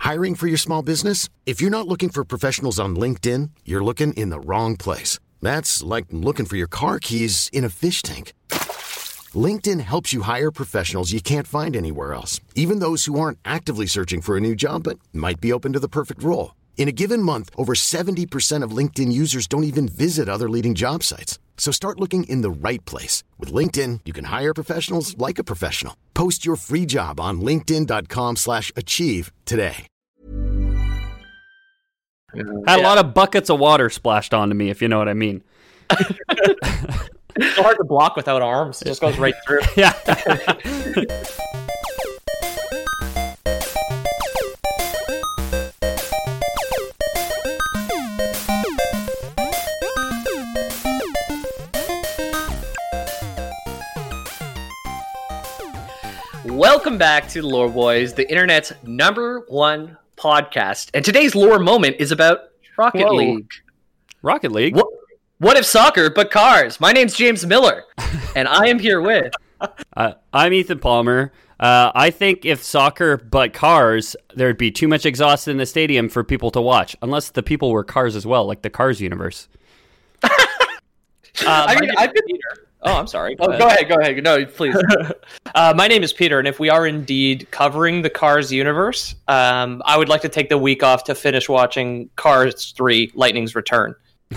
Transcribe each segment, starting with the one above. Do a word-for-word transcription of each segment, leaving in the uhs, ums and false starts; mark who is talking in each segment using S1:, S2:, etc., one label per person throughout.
S1: Hiring for your small business? If you're not looking for professionals on LinkedIn, you're looking in the wrong place. That's like looking for your car keys in a fish tank. LinkedIn helps you hire professionals you can't find anywhere else, even those who aren't actively searching for a new job but might be open to the perfect role. In a given month, over seventy percent of LinkedIn users don't even visit other leading job sites. So start looking in the right place. With LinkedIn, you can hire professionals like a professional. Post your free job on linkedin.com slash achieve today.
S2: Had a lot of buckets of water splashed onto me, if you know what I mean.
S3: It's so hard to block without arms. It just goes right through.
S2: Yeah.
S3: Welcome back to the Lore Boys, the internet's number one podcast. And today's lore moment is about Rocket
S2: Whoa.
S3: League.
S2: Rocket League?
S3: What, what if soccer, but cars? My name's James Miller, and I am here with...
S2: Uh, I'm Ethan Palmer. Uh, I think if soccer but cars, there'd be too much exhaust in the stadium for people to watch, unless the people were cars as well, like the Cars universe.
S3: uh, I mean, I've been... Peter. Oh, I'm sorry. Go, oh, ahead. go ahead, go ahead. No, please. uh, my name is Peter, and if we are indeed covering the Cars universe, um, I would like to take the week off to finish watching Cars three, Lightning's Return.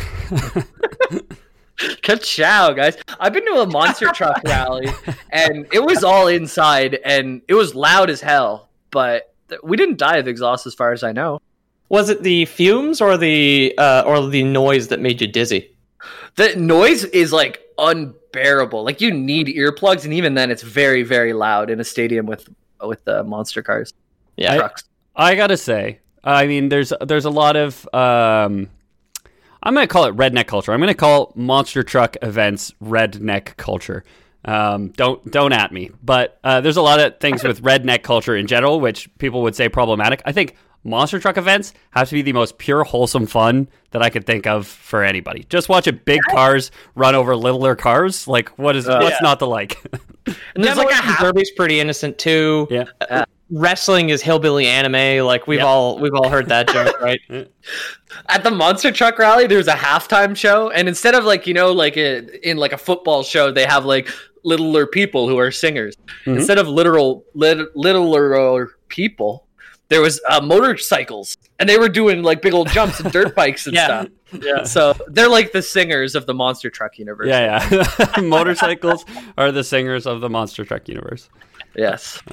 S3: Good chow, guys. I've been to a monster truck rally, and it was all inside, and it was loud as hell, but we didn't die of exhaust as far as I know. Was it the fumes or the uh, or the noise that made you dizzy? The noise is like unbearable. Like you need earplugs, and even then, it's very, very loud in a stadium with with the monster cars. Yeah,
S2: I,
S3: trucks.
S2: I gotta say, I mean, there's there's a lot of um, I'm gonna call it redneck culture. I'm gonna call monster truck events redneck culture. Um, don't don't at me, but uh, there's a lot of things with redneck culture in general, which people would say problematic. I think monster truck events have to be the most pure, wholesome fun that I could think of for anybody. Just watching big cars run over littler cars. Like, what is uh, what's yeah. not to like?
S3: And there's like a half- Derby's pretty innocent too.
S2: Yeah.
S3: Uh, wrestling is hillbilly anime. Like we've yep. all we've all heard that joke, right? At the monster truck rally, there's a halftime show, and instead of like you know like a, in like a football show, they have like littler people who are singers. Mm-hmm. Instead of literal lit, littler people. There was uh, motorcycles, and they were doing like big old jumps and dirt bikes and
S2: yeah.
S3: stuff. Yeah, so they're like the singers of the monster truck universe.
S2: Yeah, yeah. Motorcycles are the singers of the monster truck universe.
S3: Yes.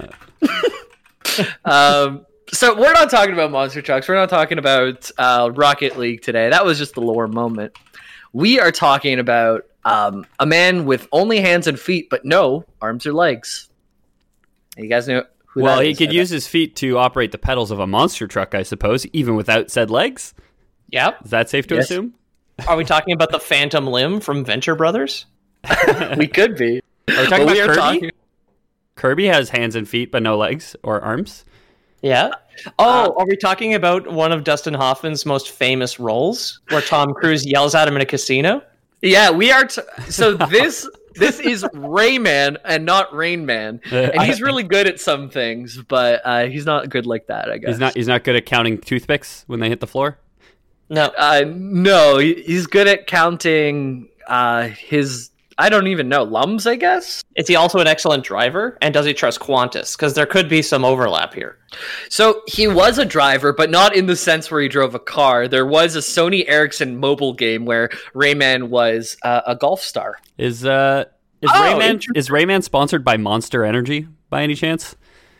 S3: um. So we're not talking about monster trucks. We're not talking about uh, Rocket League today. That was just the lore moment. We are talking about um, a man with only hands and feet, but no arms or legs. You guys know. Who
S2: well, he could use his feet to operate the pedals of a monster truck, I suppose, even without said legs.
S3: Yep.
S2: Is that safe to yes. assume?
S3: Are we talking about the Phantom Limb from Venture Brothers? We could be.
S2: Are we talking well, about we Kirby? Talking... Kirby has hands and feet, but no legs or arms.
S3: Yeah. Oh, uh, are we talking about one of Dustin Hoffman's most famous roles, where Tom Cruise yells at him in a casino? Yeah, we are. T- so this... This is Rayman and not Rain Man, and he's really good at some things, but uh, he's not good like that. I guess
S2: he's not. He's not good at counting toothpicks when they hit the floor.
S3: No, uh, no, he's good at counting uh, his. I don't even know lums. I guess. Is he also an excellent driver? And does he trust Qantas? Because there could be some overlap here. So he was a driver, but not in the sense where he drove a car. There was a Sony Ericsson mobile game where Rayman was uh, a golf star.
S2: Is uh is oh, Rayman is Rayman sponsored by Monster Energy by any chance?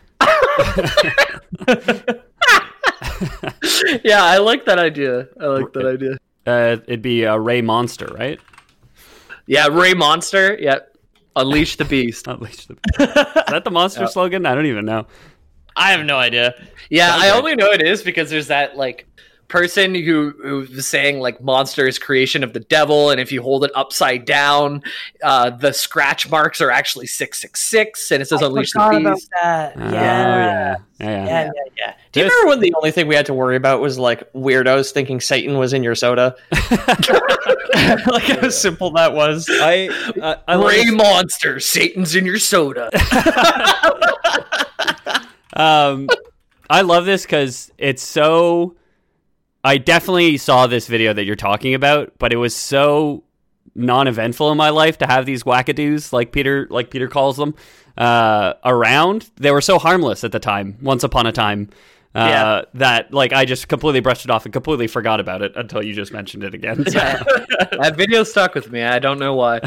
S3: Yeah, I like that idea. I like that idea.
S2: Uh, it'd be a Ray Monster, right?
S3: Yeah, Ray Monster. Yeah, unleash the beast.
S2: Unleash the beast. Is that the Monster yeah. slogan? I don't even know.
S3: I have no idea. Yeah, Sounds I right. only know it is because there's that like person who who's saying like monster is creation of the devil, and if you hold it upside down, uh, the scratch marks are actually six six six, and it says I unleash the beast. About that.
S2: Oh, yeah.
S3: Yeah.
S2: Yeah, yeah,
S3: yeah, yeah, yeah. Do you There's... remember when the only thing we had to worry about was like weirdos thinking Satan was in your soda? Like how simple that was. I, uh, I Ray like... Monster, Satan's in your soda.
S2: um. I love this because it's so. I definitely saw this video that you're talking about, but it was so non-eventful in my life to have these wackadoos, like Peter, like Peter calls them, uh, around. They were so harmless at the time. Once upon a time. Uh, yeah. That like I just completely brushed it off and completely forgot about it until you just mentioned it again. So.
S3: Yeah. That video stuck with me. I don't know why.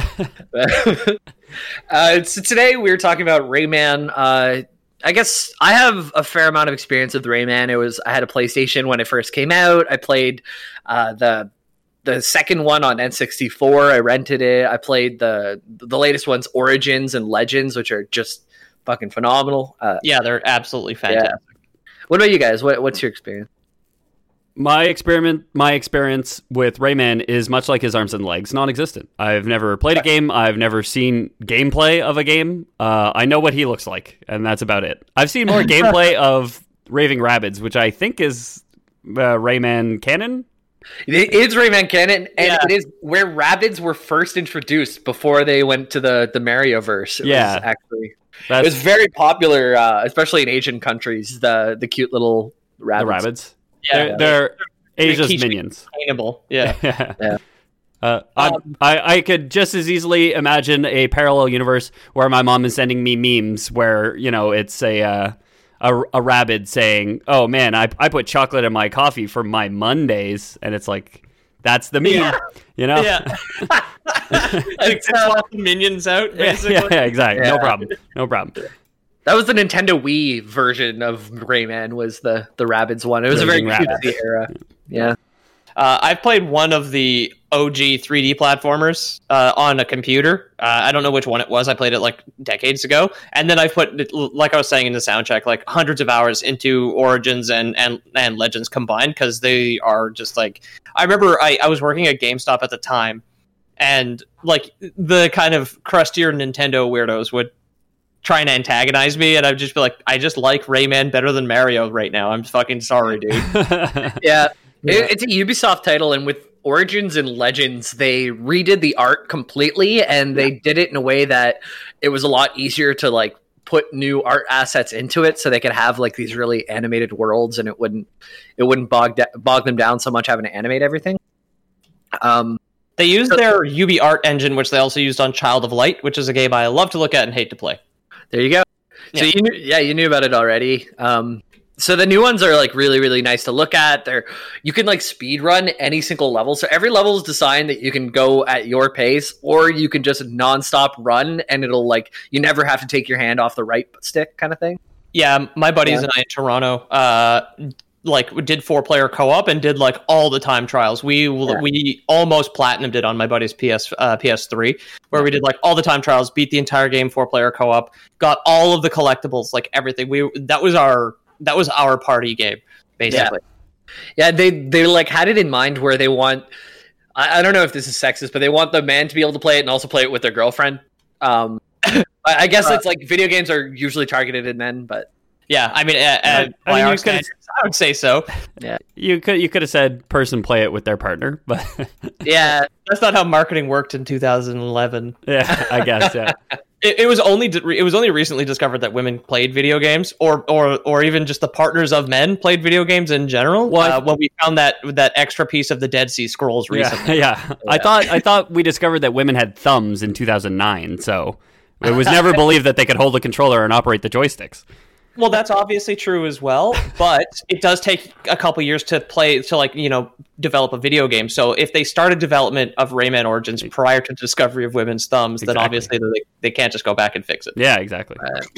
S3: uh, so today we were talking about Rayman. Uh, I guess I have a fair amount of experience with Rayman. It was I had a PlayStation when it first came out. I played uh, the the second one on N sixty-four. I rented it. I played the the latest ones, Origins and Legends, which are just fucking phenomenal. Uh,
S4: yeah, they're absolutely fantastic.
S3: Yeah. What about you guys? What, what's your experience?
S2: My experiment, my experience with Rayman is much like his arms and legs, non-existent. I've never played a game. I've never seen gameplay of a game. Uh, I know what he looks like, and that's about it. I've seen more gameplay of Raving Rabbids, which I think is uh, Rayman canon.
S3: It is Rayman canon, and
S4: yeah.
S3: it is where Rabbids were first introduced before they went to the, the Mario-verse. It
S2: yeah,
S3: was actually...
S2: That's,
S3: it was very popular, uh, especially in Asian countries. The the cute little rabbits.
S2: The rabbits.
S4: Yeah,
S2: they're, they're Asia's
S4: they
S2: minions.
S4: Sustainable. Yeah.
S2: yeah.
S3: yeah.
S2: Uh, um, I I could just as easily imagine a parallel universe where my mom is sending me memes where you know it's a uh, a, a rabbit saying, "Oh man, I I put chocolate in my coffee for my Mondays," and it's like. That's the meme,
S4: yeah.
S2: you know?
S4: Yeah. Like, swap the minions out, basically.
S2: Yeah, yeah exactly.
S3: Yeah.
S2: No problem. No problem.
S3: That was the Nintendo Wii version of Rayman, was the, the Rabbids one. It was
S2: Raving
S3: a very
S2: Rabbids.
S3: cutesy era. Yeah.
S4: Uh, I've played one of the O G three D platformers uh, on a computer. Uh, I don't know which one it was. I played it like decades ago. And then I put, like I was saying in the sound check, like hundreds of hours into Origins and, and, and Legends combined because they are just like... I remember I, I was working at GameStop at the time, and like the kind of crustier Nintendo weirdos would try and antagonize me, and I'd just be like, I just like Rayman better than Mario right now. I'm fucking sorry, dude.
S3: yeah. It, it's a Ubisoft title, and with Origins and Legends, they redid the art completely, and they did it in a way that it was a lot easier to like put new art assets into it, so they could have like these really animated worlds, and it wouldn't it wouldn't bog da- bog them down so much having to animate everything. Um,
S4: they used so, their UbiArt engine, which they also used on Child of Light, which is a game I love to look at and hate to play.
S3: There you go. Yeah. So you knew, yeah, you knew about it already. Um, So the new ones are like really, really nice to look at. They're you can like speed run any single level. So every level is designed that you can go at your pace, or you can just nonstop run, and it'll like you never have to take your hand off the right stick, kind of thing.
S4: Yeah, my buddies yeah. and I in Toronto, uh, like did four player co op and did like all the time trials. We yeah. we almost platinumed it on my buddy's P S uh, P S three, where we did like all the time trials, beat the entire game, four player co op, got all of the collectibles, like everything. We that was our. That was our party game, basically.
S3: Yeah. yeah, they they like had it in mind where they want. I, I don't know if this is sexist, but they want the man to be able to play it and also play it with their girlfriend. Um, I, I guess uh, it's like video games are usually targeted at men, but
S4: yeah, I mean, uh, uh, I, mean, you could, I would say so.
S3: Yeah,
S2: you could you could have said person play it with their partner, but
S3: yeah,
S4: that's not how marketing worked in two thousand eleven.
S2: Yeah, I guess. Yeah.
S4: It, it was only it was only recently discovered that women played video games, or or or even just the partners of men played video games in general. Well, uh, when we found that that extra piece of the Dead Sea Scrolls recently,
S2: yeah, yeah. yeah. I thought I thought we discovered that women had thumbs in two thousand nine, so it was never believed that they could hold the controller and operate the joysticks.
S4: Well, that's obviously true as well, but it does take a couple years to play to like you know develop a video game. So if they started development of Rayman Origins prior to the discovery of women's thumbs, exactly. then obviously they, they can't just go back and fix it.
S2: Yeah, exactly.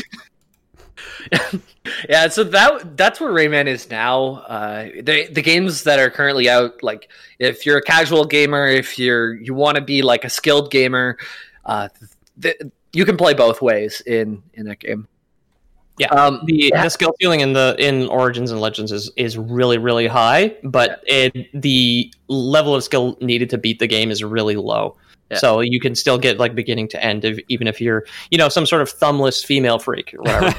S3: Uh, yeah, so that that's where Rayman is now. Uh, the the games that are currently out, like if you're a casual gamer, if you're you want to be like a skilled gamer, uh, th- you can play both ways in in that game.
S4: Yeah, um, the, yeah. the skill ceiling in the in Origins and Legends is, is really really high, but yeah. it, the level of skill needed to beat the game is really low. Yeah. So you can still get like beginning to end, if, even if you're you know some sort of thumbless female freak or whatever.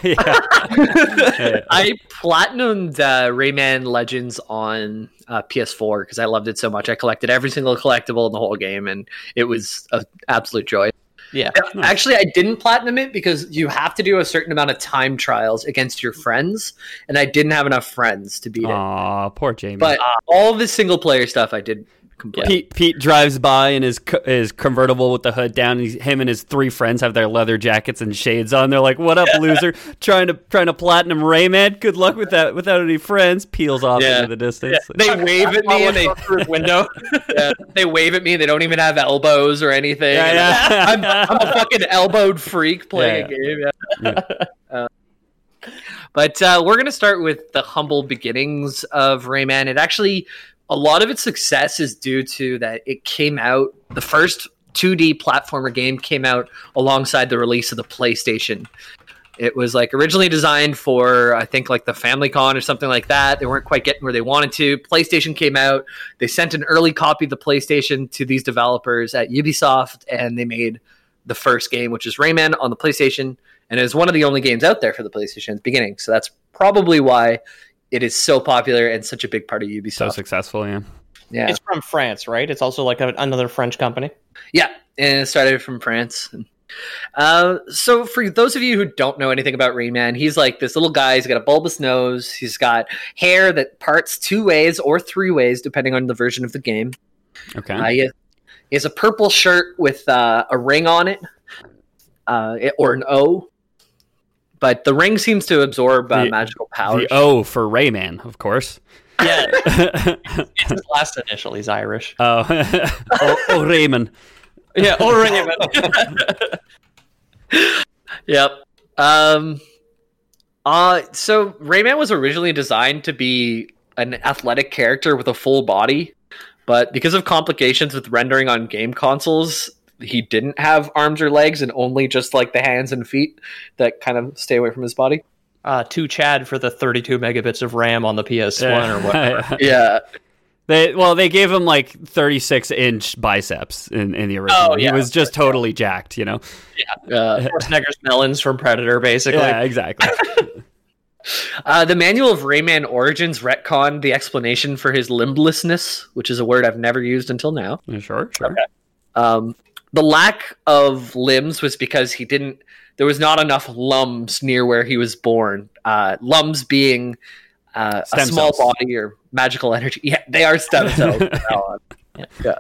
S3: I platinumed uh, Rayman Legends on uh, P S four because I loved it so much. I collected every single collectible in the whole game, and it was an absolute joy.
S4: Yeah.
S3: Actually, I didn't platinum it because you have to do a certain amount of time trials against your friends, and I didn't have enough friends to beat it.
S2: Aw, poor Jamie.
S3: But all of the single player stuff I did complete.
S2: Pete Pete drives by in his co- his convertible with the hood down. And he's, him and his three friends have their leather jackets and shades on. They're like, "What up, loser? trying to trying to platinum Rayman? Good luck with that. Without any friends." Peels off
S3: Yeah.
S2: into the distance.
S3: They wave at me and they
S4: through the window.
S3: yeah, they wave at me. They don't even have elbows or anything.
S2: Yeah,
S3: And
S2: yeah.
S3: I'm, I'm a fucking elbowed freak playing
S2: Yeah,
S3: a game. Yeah. Uh, but uh, we're gonna start with the humble beginnings of Rayman. It actually, a lot of its success is due to that it came out. The first two D platformer game came out alongside the release of the PlayStation. It was like originally designed for, I think, like the Famicom or something like that. They weren't quite getting where they wanted to. PlayStation came out. They sent an early copy of the PlayStation to these developers at Ubisoft, and they made the first game, which is Rayman, on the PlayStation. And it was one of the only games out there for the PlayStation at the beginning. So that's probably why it is so popular and such a big part of Ubisoft.
S2: So successful, yeah.
S3: Yeah,
S4: It's from France, right? It's also like a, another French company.
S3: yeah, and it started from France. Uh, so for those of you who don't know anything about Rayman, he's like this little guy. He's got a bulbous nose. He's got hair that parts two ways or three ways, depending on the version of the game.
S2: Okay.
S3: Uh, he, has, he has a purple shirt with uh, a ring on it, uh, it, or an O. But the ring seems to absorb uh,
S2: The-
S3: magical powers.
S2: The O for Rayman, of course.
S4: Yeah. It's his last initial. He's Irish.
S2: Oh, oh, oh, Rayman.
S4: Yeah. Oh, Raymond.
S3: Yep. Um. Uh. So Rayman was originally designed to be an athletic character with a full body, but because of complications with rendering on game consoles, he didn't have arms or legs and only just like the hands and feet that kind of stay away from his body.
S4: uh, to Chad for the thirty-two megabits of RAM on the P S one or whatever.
S3: Yeah.
S2: They well, they gave him like thirty-six inch biceps in, in the original.
S4: Oh, yeah.
S2: He was just totally jacked, you know.
S3: Uh,
S4: Schwarzenegger's melons from Predator, basically.
S2: Yeah, exactly.
S3: uh, the Manual of Rayman Origins retconned the explanation for his limblessness, which is a word I've never used until now.
S2: Yeah, sure, sure.
S3: Um, the lack of limbs was because he didn't. There was not enough lums near where he was born. Uh, lums being uh, a
S2: Stem
S3: small
S2: cells.
S3: body or magical energy. Yeah, they are stem cells. from now on. Yeah.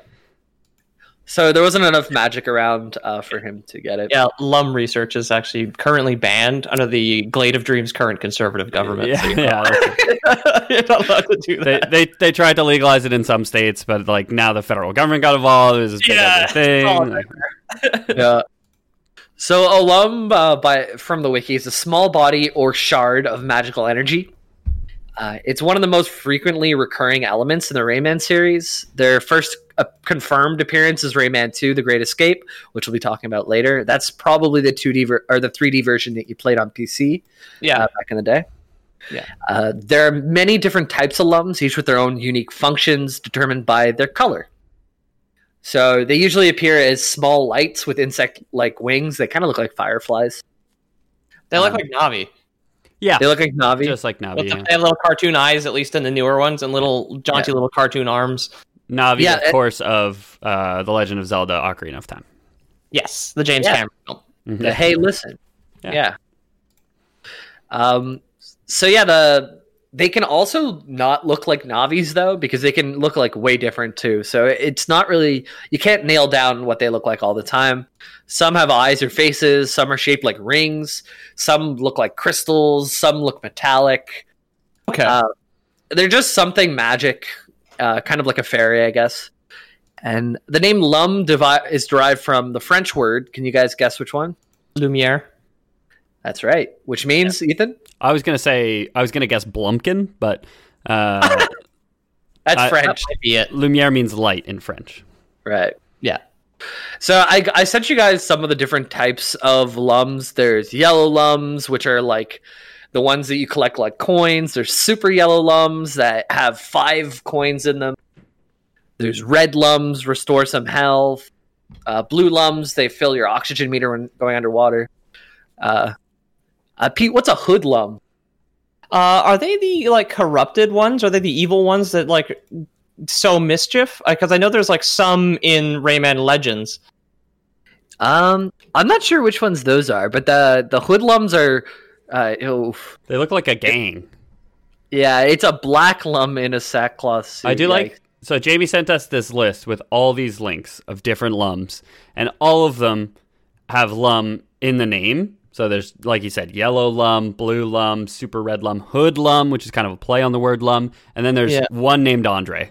S3: So there wasn't enough magic around uh, for him to get it.
S4: Yeah, lum research is actually currently banned under the Glade of Dreams current conservative government.
S2: Yeah,
S4: So you're,
S2: yeah. that's-
S4: you're not allowed to do
S2: They,
S4: that.
S2: they they tried to legalize it in some states, but like now the federal government got involved. It was this big
S4: Yeah,
S2: other thing.
S4: it's all
S2: Like,
S3: Yeah. So a lum uh, by from the wiki is a small body or shard of magical energy. Uh, it's one of the most frequently recurring elements in the Rayman series. Their first uh, confirmed appearance is Rayman two: The Great Escape, which we'll be talking about later. That's probably the two D ver- or the three D version that you played on P C
S4: Yeah.
S3: uh, back in the day.
S4: Yeah.
S3: Uh, there are many different types of lums, each with their own unique functions determined by their color. So they usually appear as small lights with insect-like wings. They kind of look like fireflies.
S4: They look
S3: Um,
S4: like Navi.
S2: yeah,
S3: They look like Navi.
S2: just like Navi.
S4: With the-
S2: Yeah.
S4: They have little cartoon eyes, at least in the newer ones, and little jaunty
S3: Yeah.
S4: little cartoon arms.
S2: Navi,
S3: Yeah,
S2: of
S3: it-
S2: course, of uh, The Legend of Zelda: Ocarina of Time.
S4: Yes, the James
S3: Yeah.
S4: Cameron film.
S2: Mhm.
S3: The hey, listen.
S2: Yeah.
S3: Yeah. Um. So yeah, the they can also not look like Navis though, because they can look like way different too. So it's not really, you can't nail down what they look like all the time. Some have eyes or faces. Some are shaped like rings. Some look like crystals. Some look metallic.
S4: Okay.
S3: Uh, they're just something magic, uh, kind of like a fairy, I guess. And the name Lum devi- is derived from the French word. Can you guys guess which one?
S4: Lumiere.
S3: That's right. Which means, Ethan?
S2: I was gonna say I was gonna guess Blumpkin, but uh,
S3: That's
S2: I-
S4: That
S3: French.
S4: might be it.
S2: Lumiere means light in French.
S3: Right.
S4: Yeah.
S3: So I, I sent you guys some of the different types of lums. There's yellow lums, which are like the ones that you collect like coins. There's super yellow lums that have five coins in them. There's red lums, restore some health. Uh, blue lums, they fill your oxygen meter when going underwater. Uh, uh, Pete, what's a hoodlum?
S4: Uh, are they the like corrupted ones? Are they the evil ones that like sow mischief? Because I know there's like some in Rayman Legends.
S3: Um, I'm not sure which ones those are, but the the hoodlums are. Uh, oh,
S2: They look like a gang.
S3: yeah, it's a black lum in a sackcloth suit.
S2: I do
S3: Yikes.
S2: like. So Jamie sent us this list with all these links of different lums, and all of them have lum in the name. So there's, like you said, yellow lum, blue lum, super red lum, hood lum, which is kind of a play on the word lum, and then there's
S4: Yeah.
S2: one named Andre.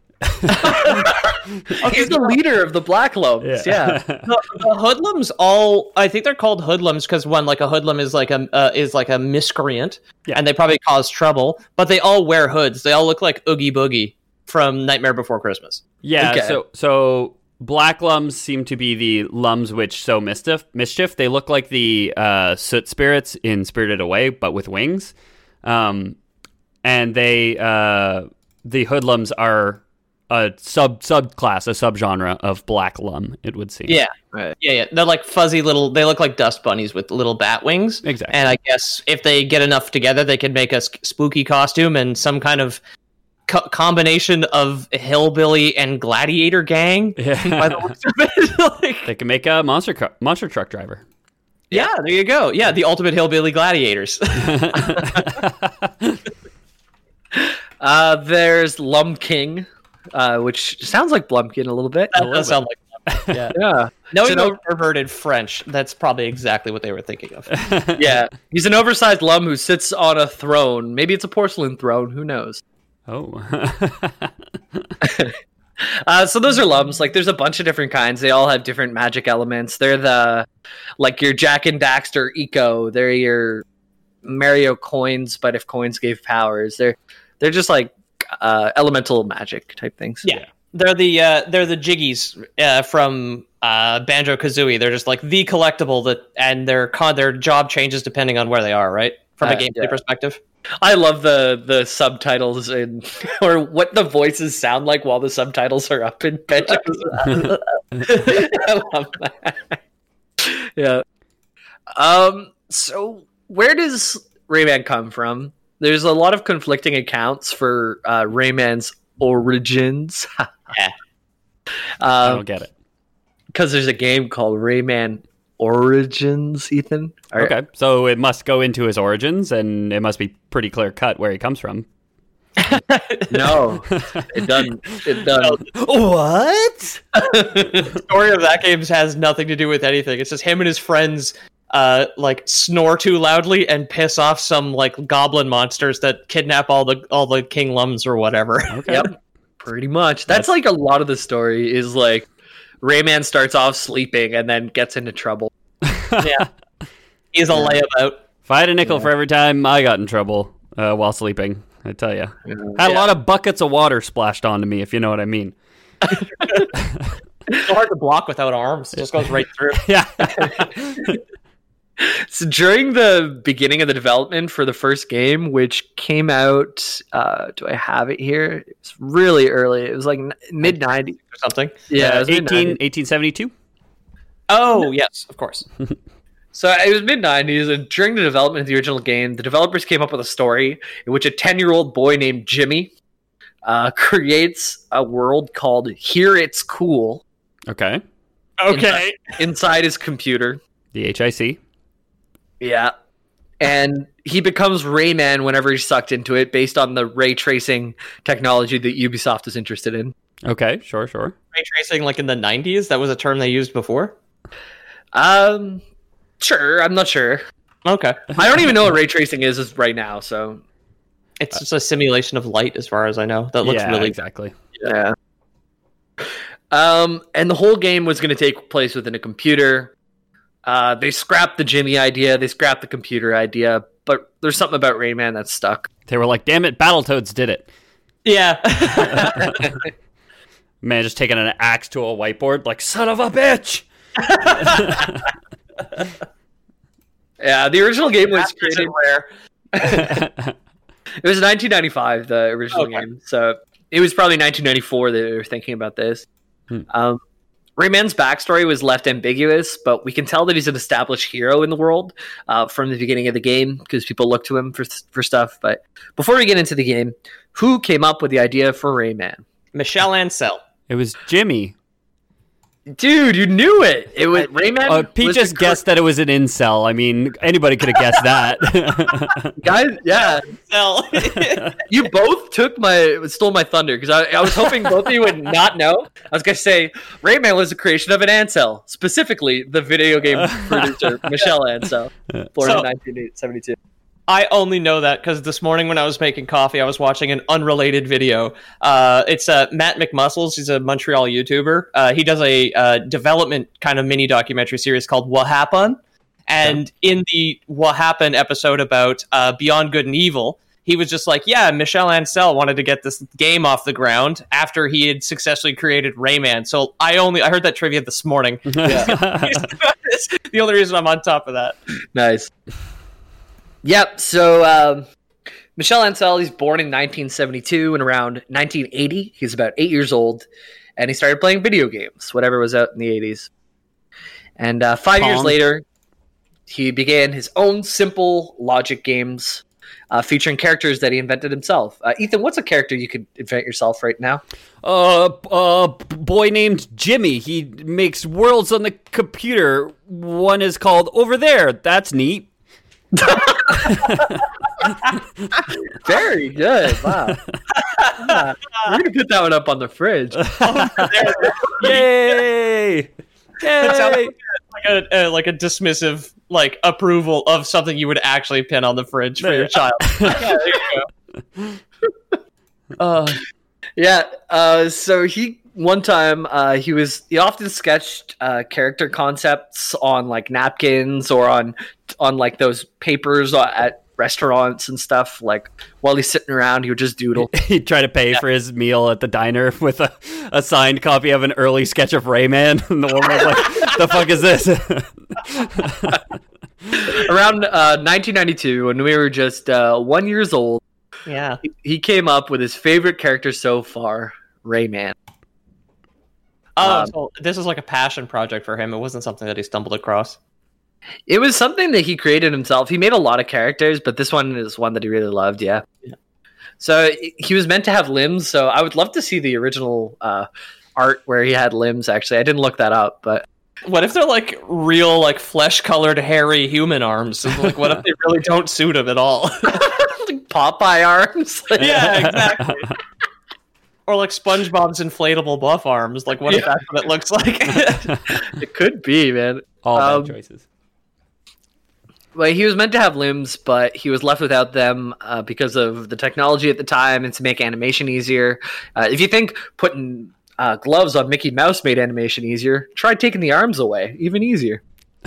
S3: He's the leader of the black lums. Yeah.
S4: the, the hoodlums all I think they're called hoodlums because one like a hoodlum is like a uh, is like a miscreant,
S2: Yeah.
S4: and they probably cause trouble, but they all wear hoods. They all look like Oogie Boogie from Nightmare Before Christmas.
S2: Yeah,
S3: Okay.
S2: so so black lums seem to be the lums which sow mischief. Mischief. They look like the uh, soot spirits in Spirited Away, but with wings. Um, and they uh, the hoodlums are a sub subclass, a subgenre of black lum. It would seem.
S4: Yeah,
S3: Right.
S4: yeah, yeah. They're like fuzzy little. They look like dust bunnies with little bat wings.
S2: Exactly.
S4: And I guess if they get enough together, they could make a s- spooky costume and some kind of co- combination of hillbilly and gladiator gang. By the
S2: Yeah.
S4: looks of it. Like,
S2: They can make a monster cu- monster truck driver.
S4: yeah, there you go. Yeah, the ultimate hillbilly gladiators.
S3: Uh, there's Lum King, uh, which sounds like Blumpkin a little bit.
S4: That does sound like yeah.
S3: Yeah.
S4: Knowing
S3: It's an
S4: the perverted French, that's probably exactly what they were thinking of.
S3: Yeah. He's an oversized lum who sits on a throne. Maybe it's a porcelain throne. Who knows?
S2: Oh.
S3: Uh, so those are lums. Like, there's a bunch of different kinds. They all have different magic elements. They're the, like, your Jack and Daxter Eco. They're your Mario coins, but if coins gave powers. They're they're just like uh, elemental magic type things.
S4: Yeah, they're the uh, they're the Jiggies uh, from uh, Banjo Kazooie. They're just like the collectible that, and their con- their job changes depending on where they are. Right, from a
S3: Uh,
S4: gameplay
S3: yeah.
S4: perspective.
S3: I love the the subtitles and or what the voices sound like while the subtitles are up in Banjo. I love that. Yeah. Um. So where does Rayman come from? There's a lot of conflicting accounts for uh, Rayman's origins.
S4: Yeah.
S2: I
S3: Um,
S2: don't get it.
S3: because there's a game called Rayman Origins. Ethan. Are-
S2: Okay, so it must go into his origins, and it must be pretty clear cut where he comes from.
S3: No, it doesn't. It doesn't.
S2: What?
S4: The story of that game has nothing to do with anything. It's just him and his friends uh like snore too loudly and piss off some like goblin monsters that kidnap all the all the king lums or whatever.
S2: Okay.
S3: Yep, pretty much. That's,
S2: That's-
S3: like a lot of the story is like Rayman starts off sleeping and then gets into trouble.
S4: Yeah. He's a layabout.
S2: If I had a nickel for every time I got in trouble uh, while sleeping, I tell you, had a lot of buckets of water splashed onto me, if you know what I mean.
S4: It's so hard to block without arms. It just goes right through.
S2: Yeah.
S3: So during the beginning of the development for the first game, which came out, uh, do I have it here? It was really early. It was like mid nineties.
S4: Or something.
S3: Yeah, it was mid
S2: eighteen,
S3: nineties.
S2: eighteen seventy-two.
S4: Oh yes, of course.
S3: So it was mid nineties, and during the development of the original game, the developers came up with a story in which a ten-year-old boy named Jimmy uh, creates a world called Here It's Cool
S2: Okay.
S4: Okay.
S3: inside his computer.
S2: The H I C.
S3: Yeah. And he becomes Rayman whenever he's sucked into it based on the ray tracing technology that Ubisoft is interested in.
S2: Okay, sure, sure.
S4: Ray tracing, like in the nineties, that was a term they used before.
S3: Um, sure, I'm not sure.
S4: Okay,
S3: I don't even know what ray tracing is, is right now, so
S4: it's just a simulation of light, as far as I know. That looks
S2: yeah,
S4: really
S2: exactly.
S3: yeah. Um, and the whole game was going to take place within a computer. Uh, they scrapped the Jimmy idea, they scrapped the computer idea, but there's something about Rayman that's stuck.
S2: They were like, damn it, Battletoads did it.
S4: Yeah.
S2: Man, just taking an axe to a whiteboard, like, son of a bitch!
S3: Yeah, the original game was
S4: That's
S3: created.
S4: rare.
S3: It was nineteen ninety-five, the original
S4: Okay.
S3: game. So it was probably nineteen ninety-four that they were thinking about this.
S2: Hmm.
S3: Um, Rayman's backstory was left ambiguous, but we can tell that he's an established hero in the world uh, from the beginning of the game because people look to him for for stuff. But before we get into the game, who came up with the idea for Rayman?
S4: Michelle Ancel.
S2: It was Jimmy.
S3: Dude, you knew it. It was Rayman.
S2: Uh, Pete
S3: was
S2: just
S3: the
S2: guessed that it was an incel. I mean, anybody could have guessed that.
S3: guys. Yeah,
S4: Hell.
S3: you both took my stole my thunder because I, I was hoping both of you would not know. I was gonna say Rayman was a creation of an Ansel, specifically the video game producer Michelle Ansel, born
S4: So-
S3: in nineteen seventy-two.
S4: I only know that because this morning when I was making coffee, I was watching an unrelated video. Uh, it's uh, Matt McMuscles. He's a Montreal YouTuber. Uh, he does a uh, development kind of mini documentary series called What Happened? And in the What Happened episode about uh, Beyond Good and Evil, he was just like, yeah, Michel Ancel wanted to get this game off the ground after he had successfully created Rayman. So I only I heard that trivia this morning. The only reason I'm on top of that.
S3: Nice. Yep. So um, Michel Ancel, he's born in nineteen seventy-two, and around nineteen eighty, he's about eight years old, and he started playing video games, whatever was out in the eighties. And uh, five
S2: Pong.
S3: years later, he began his own simple logic games, uh, featuring characters that he invented himself. Uh, Ethan, what's a character you could invent yourself right now?
S2: uh, a boy named Jimmy. He makes worlds on the computer. One is called Over There. That's neat.
S3: Very good. Wow. Yeah. We're going to put that one up on the fridge.
S2: Yay!
S4: That sounds
S2: Yay!
S4: like a, a like a dismissive like approval of something you would actually pin on the fridge for your child. Yeah, there you go.
S3: Uh, yeah. Uh, so he one time uh, he was he often sketched uh, character concepts on like napkins or on on like those papers at restaurants and stuff. Like while he's sitting around, he would just doodle.
S2: He'd try to pay yeah. for his meal at the diner with a, a signed copy of an early sketch of Rayman. And the woman was like, the fuck is this?
S3: Around uh, nineteen ninety-two, when we were just uh, one years old,
S4: yeah,
S3: he, he came up with his favorite character so far, Rayman.
S4: Oh,
S3: Um,
S4: so this is like a passion project for him. It wasn't something that he stumbled across.
S3: It was something that he created himself. He made a lot of characters, but this one is one that he really loved, yeah.
S4: Yeah.
S3: So he was meant to have limbs, so I would love to see the original uh, art where he had limbs, actually. I didn't look that up, but...
S4: What if they're like real, like flesh-colored, hairy human arms? Like, what if they really don't suit him at all?
S3: Like Popeye arms?
S4: Yeah, exactly. Or like SpongeBob's inflatable buff arms. Like, what if that's what it looks like?
S3: It could be, man.
S2: All
S3: Um,
S2: bad choices.
S3: Well, he was meant to have limbs, but he was left without them uh, because of the technology at the time and to make animation easier. Uh, if you think putting uh, gloves on Mickey Mouse made animation easier, try taking the arms away. Even easier.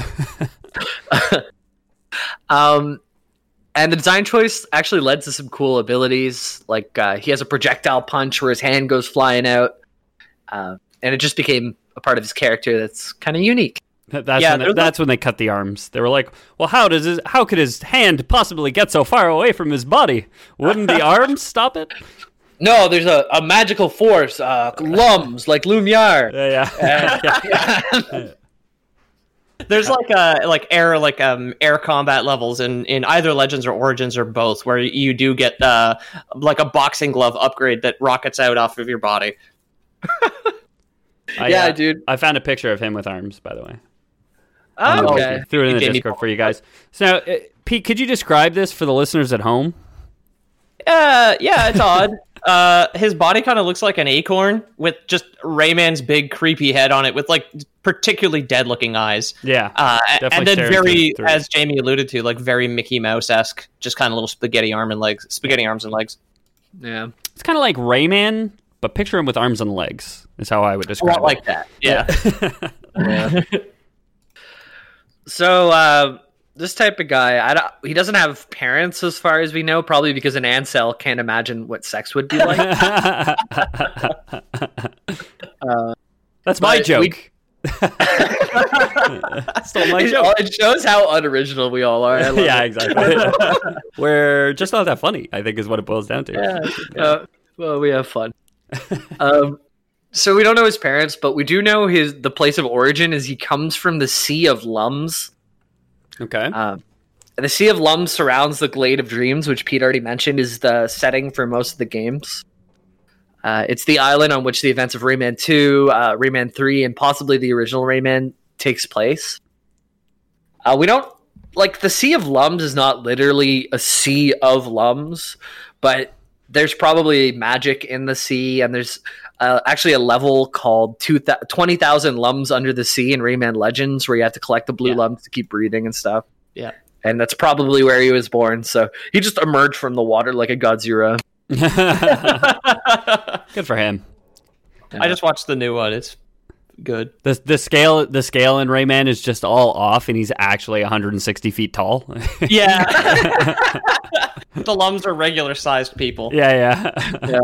S3: um, and the design choice actually led to some cool abilities. Like uh, he has a projectile punch where his hand goes flying out. Uh, and it just became a part of his character that's kind of unique.
S2: That's
S4: Yeah,
S2: when they,
S4: there's
S2: that's when they cut the arms. They were like, "Well, how does his, how could his hand possibly get so far away from his body? Wouldn't the arms stop it?"
S3: No, there's a, a magical force, uh, lums like Lumiere.
S2: Yeah, yeah.
S3: Uh,
S4: There's like uh like air like um air combat levels in, in either Legends or Origins or both, where you do get uh like a boxing glove upgrade that rockets out off of your body.
S2: I,
S3: yeah,
S2: uh,
S3: dude.
S2: I found a picture of him with arms, by the way.
S3: Oh,
S2: Um,
S3: okay.
S2: Threw it in the
S4: Jamie
S2: Discord for you guys. So, now, uh, Pete, could you describe this for the listeners at home?
S4: Uh, yeah, it's odd. Uh, his body kind of looks like an acorn with just Rayman's big creepy head on it, with like particularly dead-looking eyes.
S2: Yeah,
S4: Uh,
S2: definitely
S4: and then
S2: staring
S4: very,
S2: through-
S4: as Jamie alluded to, like very Mickey Mouse-esque, just kind of little spaghetti arm and legs, spaghetti arms and legs.
S3: Yeah.
S2: it's kind of like Rayman, but picture him with arms and legs. Is how I would
S4: A
S2: describe
S4: lot
S2: it.
S4: like that. Yeah.
S3: Yeah. So uh, this type of guy, I don't, he doesn't have parents as far as we know, probably because an Ansel can't imagine what sex would be like. uh,
S2: That's my
S3: but
S2: joke.
S3: we-
S2: Stole my
S3: it,
S2: joke.
S3: it shows how unoriginal we all are. I love
S2: Yeah,
S3: it.
S2: exactly. We're just not that funny, I think, is what it boils down to.
S3: Yeah. Uh, well, we have fun. um, so we don't know his parents, but we do know his the place of origin is he comes from the Sea of Lums.
S2: Okay.
S3: Um, the Sea of Lums surrounds the Glade of Dreams, which Pete already mentioned is the setting for most of the games. Uh, it's the island on which the events of Rayman two, uh, Rayman three, and possibly the original Rayman takes place. Uh, we don't like the Sea of Lums is not literally a sea of lums, but there's probably magic in the sea, and there's uh, actually a level called twenty thousand Lums Under the Sea in Rayman Legends where you have to collect the blue
S4: Yeah.
S3: lums to keep breathing and stuff.
S4: Yeah.
S3: And that's probably where he was born. So he just emerged from the water like a Godzilla.
S2: Good for him.
S4: I just watched the new one. It's good.
S2: The the scale the scale in Rayman is just all off, and he's actually one hundred sixty feet tall.
S4: Yeah. The Lums are regular sized people.
S2: yeah, yeah.
S3: Yeah.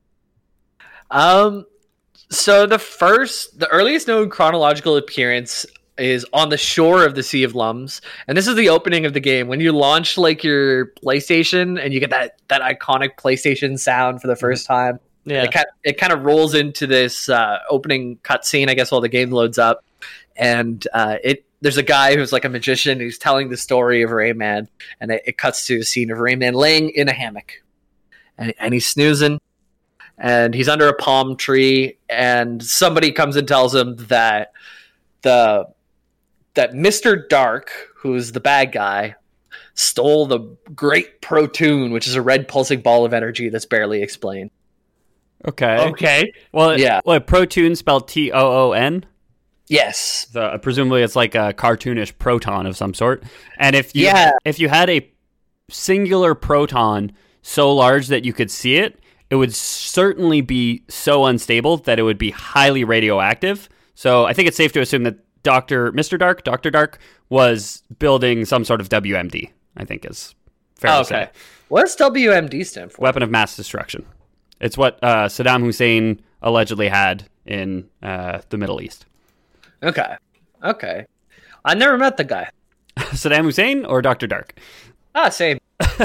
S3: Um. So the first, the earliest known chronological appearance is on the shore of the Sea of Lums, and this is the opening of the game when you launch like your PlayStation and you get that that iconic PlayStation sound for the first time.
S4: Yeah.
S3: It kind of, it kind of rolls into this uh, opening cutscene, I guess, while the game loads up, and uh, it there's a guy who's like a magician who's telling the story of Rayman, and it, it cuts to a scene of Rayman laying in a hammock, and, and he's snoozing, and he's under a palm tree, and somebody comes and tells him that the that Mister Dark, who's the bad guy, stole the Great Protoon, which is a red pulsing ball of energy that's barely explained.
S2: Okay.
S4: Okay.
S2: Well,
S3: Yeah.
S2: yeah. Well, Protoon spelled T O O N.
S3: Yes.
S2: So uh, presumably it's like a cartoonish proton of some sort. And if you
S3: Yeah.
S2: if you had a singular proton so large that you could see it, it would certainly be so unstable that it would be highly radioactive. So I think it's safe to assume that Doctor Mister Dark, Doctor Dark was building some sort of W M D, I think is fair
S4: Oh,
S2: to
S4: okay.
S2: say.
S3: What does W M D stand for?
S2: Weapon of mass destruction. It's what uh, Saddam Hussein allegedly had in uh, the Middle East.
S3: Okay. Okay. I never met the guy.
S2: Saddam Hussein or Doctor Dark?
S3: Ah, same.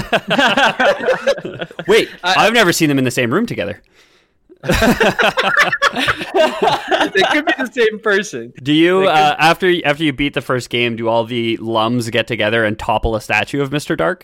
S2: Wait, I've never seen them in the same room together.
S3: They could be the same person.
S2: Do you, uh, after after you beat the first game, do all the Lums get together and topple a statue of Mister Dark?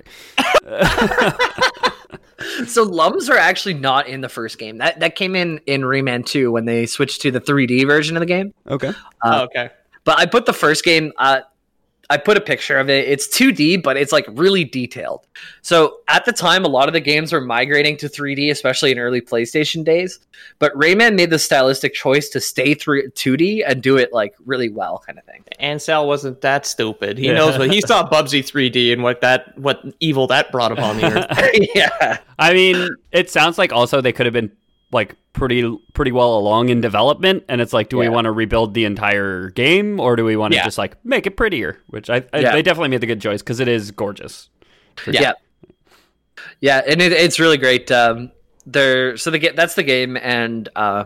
S3: So Lums are actually not in the first game. That that came in in Rayman two when they switched to the three D version of the game.
S2: Okay.
S3: Uh,
S4: Oh, okay.
S3: But I put the first game, uh, I put a picture of it. It's two D, but it's like really detailed. So at the time, a lot of the games were migrating to three D, especially in early PlayStation days. But Rayman made the stylistic choice to stay through two D and do it like really well, kind of thing.
S4: Ansel wasn't that stupid. He
S2: Yeah.
S4: knows what he saw Bubsy three D and what that what evil that brought upon the earth.
S3: Yeah.
S2: I mean, it sounds like also they could have been like pretty pretty well along in development, and it's like, do we
S3: Yeah.
S2: want to rebuild the entire game, or do we want to
S4: Yeah.
S2: just like make it prettier? Which I, I
S3: Yeah.
S2: they definitely made the good choice because it is gorgeous.
S3: Yeah. yeah. Yeah, and it, it's really great. Um, there, so the ga- that's the game, and uh,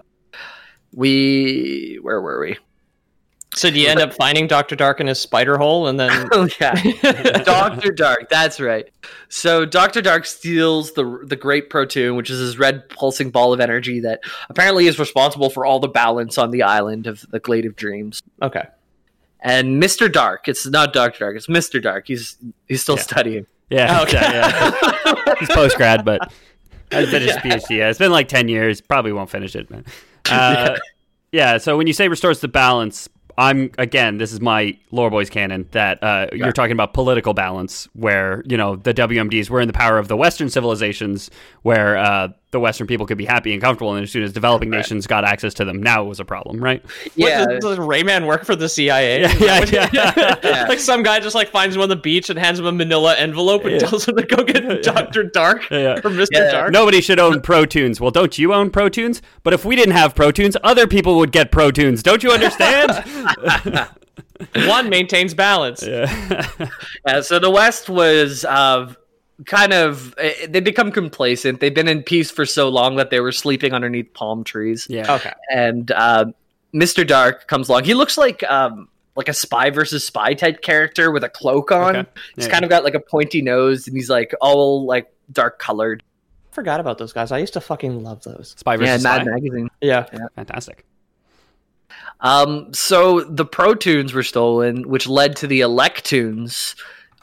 S3: we where were we?
S4: So do you end up finding Doctor Dark in his spider hole and then
S3: Oh yeah, Doctor Dark. That's right. So Doctor Dark steals the the Great Protoon, which is his red pulsing ball of energy that apparently is responsible for all the balance on the island of the Glade of Dreams.
S4: Okay.
S3: And Mister Dark, it's not Doctor Dark, it's Mister Dark. He's he's still
S2: Yeah.
S3: studying.
S2: Yeah,
S4: Okay.
S2: yeah. He's post grad, but hasn't finished his PhD. Yeah, it's been like ten years. Probably won't finish it, man. Uh, yeah. So when you say restores the balance, I'm again. This is my Lore Boys canon that uh, you're talking about political balance, where you know the W M Ds were in the power of the Western civilizations, where uh, the Western people could be happy and comfortable, and as soon as developing
S3: Right.
S2: nations got access to them, now it was a problem, right?
S3: Yeah,
S4: What, does, does Rayman work for the C I A?
S2: Yeah, yeah, yeah.
S3: Yeah.
S4: Like some guy just like finds him on the beach and hands him a manila envelope and
S2: Yeah.
S4: tells him to go get Doctor Dark
S2: Yeah.
S4: or Mister
S3: Yeah.
S4: Dark.
S2: Nobody should own Protoons. Well, don't you own Protoons? But if we didn't have Protoons, other people would get Protoons. Don't you understand?
S4: One maintains balance.
S2: yeah.
S3: Yeah, so the West was uh, kind of eh, they become complacent. They've been in peace for so long that they were sleeping underneath palm trees.
S2: Yeah.
S4: Okay.
S3: And uh, Mister Dark comes along. He looks like um, like a spy versus spy type character with a cloak on.
S2: Okay.
S3: He's
S2: Yeah.
S3: kind of got like a pointy nose, and he's like all like dark colored.
S4: Forgot about those guys. I used to fucking love those.
S2: Spy
S3: Yeah,
S2: versus
S3: Mad
S2: Spy.
S3: Magazine.
S4: Yeah.
S2: Fantastic.
S3: Um, so the Protoons were stolen, which led to the Electoons,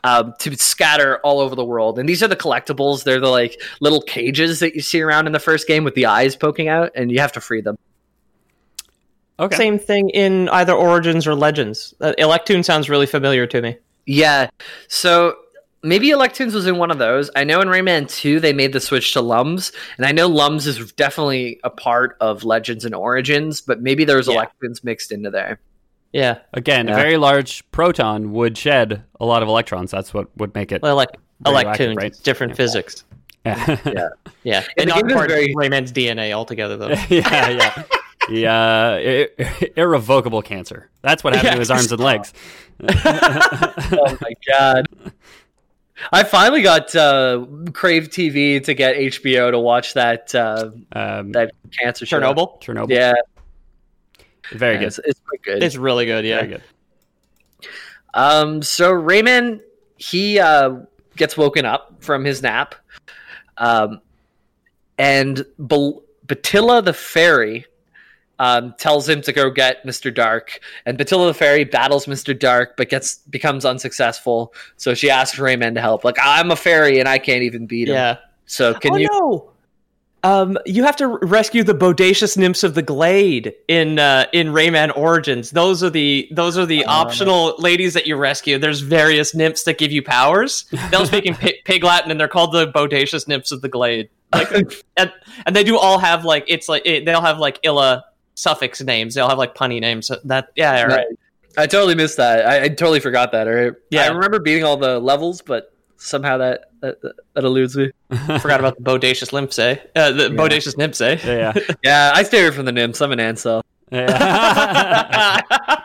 S3: um, to scatter all over the world. And these are the collectibles. They're the like little cages that you see around in the first game with the eyes poking out, and you have to free them.
S2: Okay.
S4: Same thing in either Origins or Legends. Uh, Electoon sounds really familiar to me.
S3: Yeah. So maybe Electoons was in one of those. I know in Rayman two they made the switch to Lums, and I know Lums is definitely a part of Legends and Origins, but maybe there's
S4: Yeah.
S3: Electoons mixed into there.
S4: Yeah.
S2: Again,
S3: Yeah.
S2: a very large proton would shed a lot of electrons. That's what would make it.
S4: Well, like
S2: Radioactive,
S4: Electoon,
S2: right?
S4: it's different
S2: Yeah.
S4: physics.
S2: yeah,
S3: Yeah.
S4: Yeah.
S3: And
S4: And
S3: the
S4: not
S3: game is
S4: part
S3: very-
S4: of Rayman's D N A altogether, though.
S2: yeah, yeah. Yeah, ir- irrevocable cancer. That's what happened to his arms and legs.
S3: Oh my god. I finally got uh, Crave T V to get H B O to watch that uh,
S2: Um,
S3: that cancer show.
S4: Chernobyl?
S2: Chernobyl.
S3: Yeah,
S2: Very
S3: yeah,
S2: good.
S3: It's, it's pretty good.
S4: It's really good, yeah.
S2: Very good.
S3: Um, so Rayman, he uh, gets woken up from his nap, um, and Bel- Batilla the fairy um, tells him to go get Mister Dark, and Batilla the fairy battles Mister Dark, but gets becomes unsuccessful. So she asks Rayman to help. Like, I'm a fairy and I can't even beat him.
S4: Yeah.
S3: So can
S4: oh,
S3: you?
S4: no! Um, you have to rescue the bodacious nymphs of the glade in uh, in Rayman Origins. Those are the those are the
S3: Uh.
S4: optional ladies that you rescue. There's various nymphs that give you powers. They'll speak in P- Pig Latin, and they're called the bodacious nymphs of the glade. Like, and, and they do all have like it's like it, they'll have like illa suffix names. They'll have like punny names. So that yeah, all right.
S3: I totally missed that. I, I totally forgot that. All right.
S4: Yeah.
S3: I remember beating all the levels, but somehow that that, that eludes me.
S4: Forgot about the bodacious nymphs, eh? Uh, the bodacious nymphs, eh?
S2: Yeah, yeah.
S3: Yeah, I stay away from the nymphs. I'm an Ansel.
S2: yeah.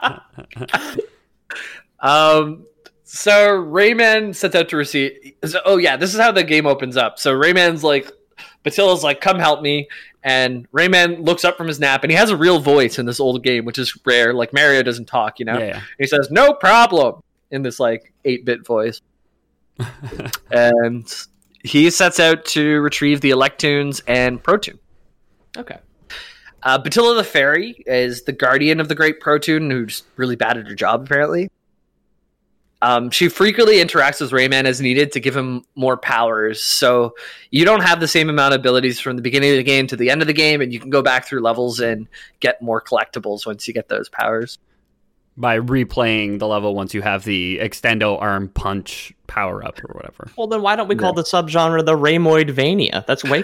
S3: Um, so Rayman sets out to receive. So, oh yeah, this is how the game opens up. So Rayman's like, Batilla's like, "Come help me," and Rayman looks up from his nap, and he has a real voice in this old game, which is rare. Like Mario doesn't talk, you know.
S2: Yeah, yeah.
S3: He says, "No problem," in this like eight-bit voice, and he sets out to retrieve the Electoons and Protoon.
S4: Okay.
S3: Uh, Batilla the Fairy is the guardian of the Great Protoon, who's really bad at her job, apparently. Um, she frequently interacts with Rayman as needed to give him more powers, so you don't have the same amount of abilities from the beginning of the game to the end of the game, and you can go back through levels and get more collectibles once you get those powers.
S2: By replaying the level once you have the extendo arm punch power up or whatever.
S4: Well, then why don't we call the subgenre the Raymoidvania? That's way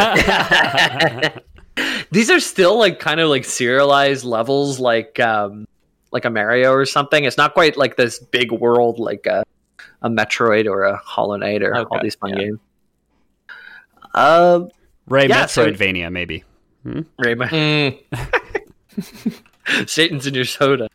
S3: These are still like kind of like serialized levels, like um, like a Mario or something. It's not quite like this big world like a, a Metroid or a Hollow Knight or
S4: Okay,
S3: all these fun
S4: yeah.
S3: games. Uh,
S2: Ray
S3: Yeah, so-
S2: Metroidvania, maybe. Hmm?
S3: Rayman,
S4: Mm.
S3: Satan's in your soda.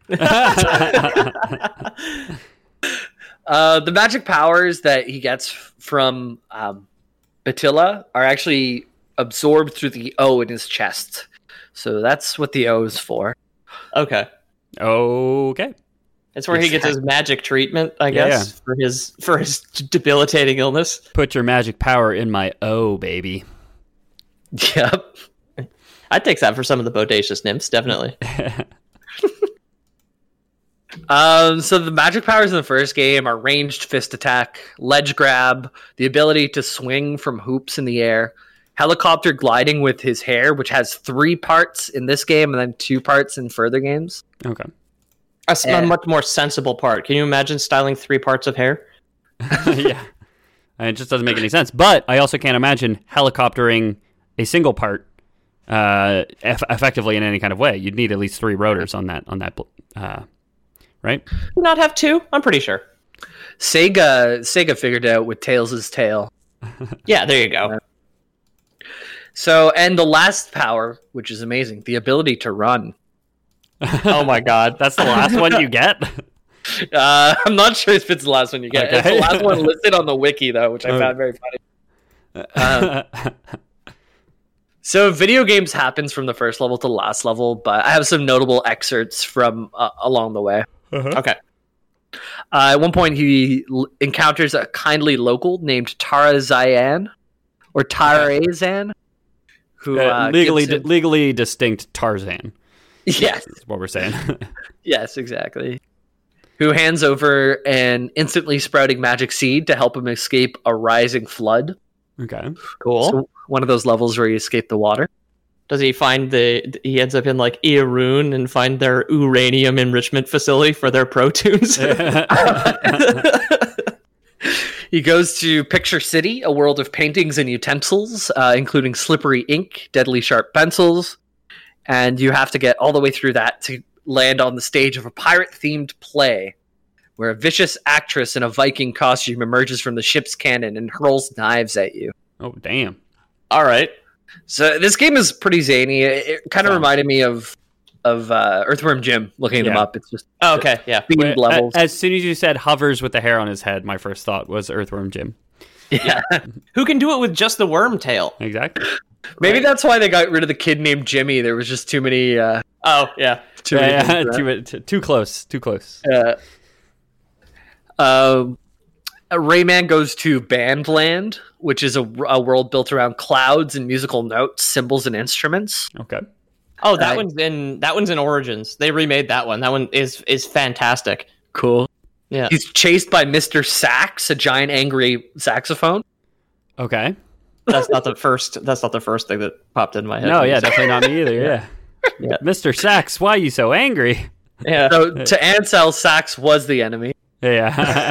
S3: Uh, the magic powers that he gets from um, Batilla are actually absorbed through the O in his chest. So that's what the O is for.
S4: Okay.
S2: Okay.
S4: That's where he gets his magic treatment, I
S2: Yeah,
S4: guess, for his for his debilitating illness.
S2: Put your magic power in my O, baby.
S3: Yep.
S4: I'd take that for some of the bodacious nymphs, definitely.
S3: Um, so the magic powers in the first game are ranged fist attack, ledge grab, the ability to swing from hoops in the air, helicopter gliding with his hair, which has three parts in this game and then two parts in further games.
S2: Okay.
S4: That's
S3: Eh.
S4: a much more sensible part. Can you imagine styling three parts of hair?
S2: Yeah. And it just doesn't make any sense. But I also can't imagine helicoptering a single part uh, eff- effectively in any kind of way. You'd need at least three rotors on that. On that, uh, right?
S4: Do you not have two? I'm pretty sure.
S3: Sega Sega figured out with Tails' tail.
S4: Yeah, there you go.
S3: So, and the last power, which is amazing, the ability to run.
S4: Oh my god.
S2: That's the last one you get.
S3: Uh, I'm not sure if it's the last one you get. It's
S2: Okay.
S3: the last one listed on the wiki, though, which I
S2: Oh.
S3: found very funny. Um, So video games happens from the first level to the last level, but I have some notable excerpts from uh, along the way.
S4: Okay.
S3: Uh, at one point, he l- encounters a kindly local named Tara Zayan, or Tarazan, who
S2: Uh,
S3: uh,
S2: legally,
S3: gives him-
S2: legally distinct Tarzan.
S3: yes,
S2: Is what we're saying.
S3: yes, exactly. who hands over an instantly sprouting magic seed to help him escape a rising flood.
S2: Okay.
S4: Cool.
S3: So one of those levels where you escape the water.
S4: Does he find the? He ends up in like Iarun and find their uranium enrichment facility for their protunes.
S3: He goes to Picture City, a world of paintings and utensils, uh, including slippery ink, deadly sharp pencils, and you have to get all the way through that to land on the stage of a pirate-themed play, where a vicious actress in a Viking costume emerges from the ship's cannon and hurls knives at you.
S2: Oh, damn.
S4: All right.
S3: So this game is pretty zany. It, it kind of
S2: Yeah.
S3: reminded me of of uh, Earthworm Jim. Looking them
S2: Yeah.
S3: up, it's just
S4: Oh, okay. Yeah.
S3: themed
S2: Wait,
S3: levels.
S2: a- As soon as you said hovers with the hair on his head, my first thought was Earthworm Jim.
S3: yeah.
S4: Who can do it with just the worm tail?
S2: Exactly.
S3: Maybe
S4: Right.
S3: that's why they got rid of the kid named Jimmy. There was just too many. Uh,
S4: Oh, yeah.
S3: too many.
S2: Yeah,
S3: things
S2: yeah,
S3: for that.
S2: too, too, too close. Too close.
S3: Uh, um, Rayman goes to Bandland, which is a, a world built around clouds and musical notes, symbols, and instruments.
S2: Okay.
S4: Oh, that
S3: Uh,
S4: one's in that one's in Origins. They remade that one. That one is is fantastic.
S3: Cool.
S4: Yeah.
S3: He's chased by Mister Sax, a giant angry saxophone.
S2: Okay.
S4: That's not the first. That's not the first thing that popped in my head.
S2: No,
S4: when you
S2: yeah,
S4: said-
S2: definitely not me either. Yeah.
S4: Yeah.
S2: Mister Sax, why are you so angry?
S4: Yeah.
S3: So to Ansel, Sax was the enemy.
S2: Yeah.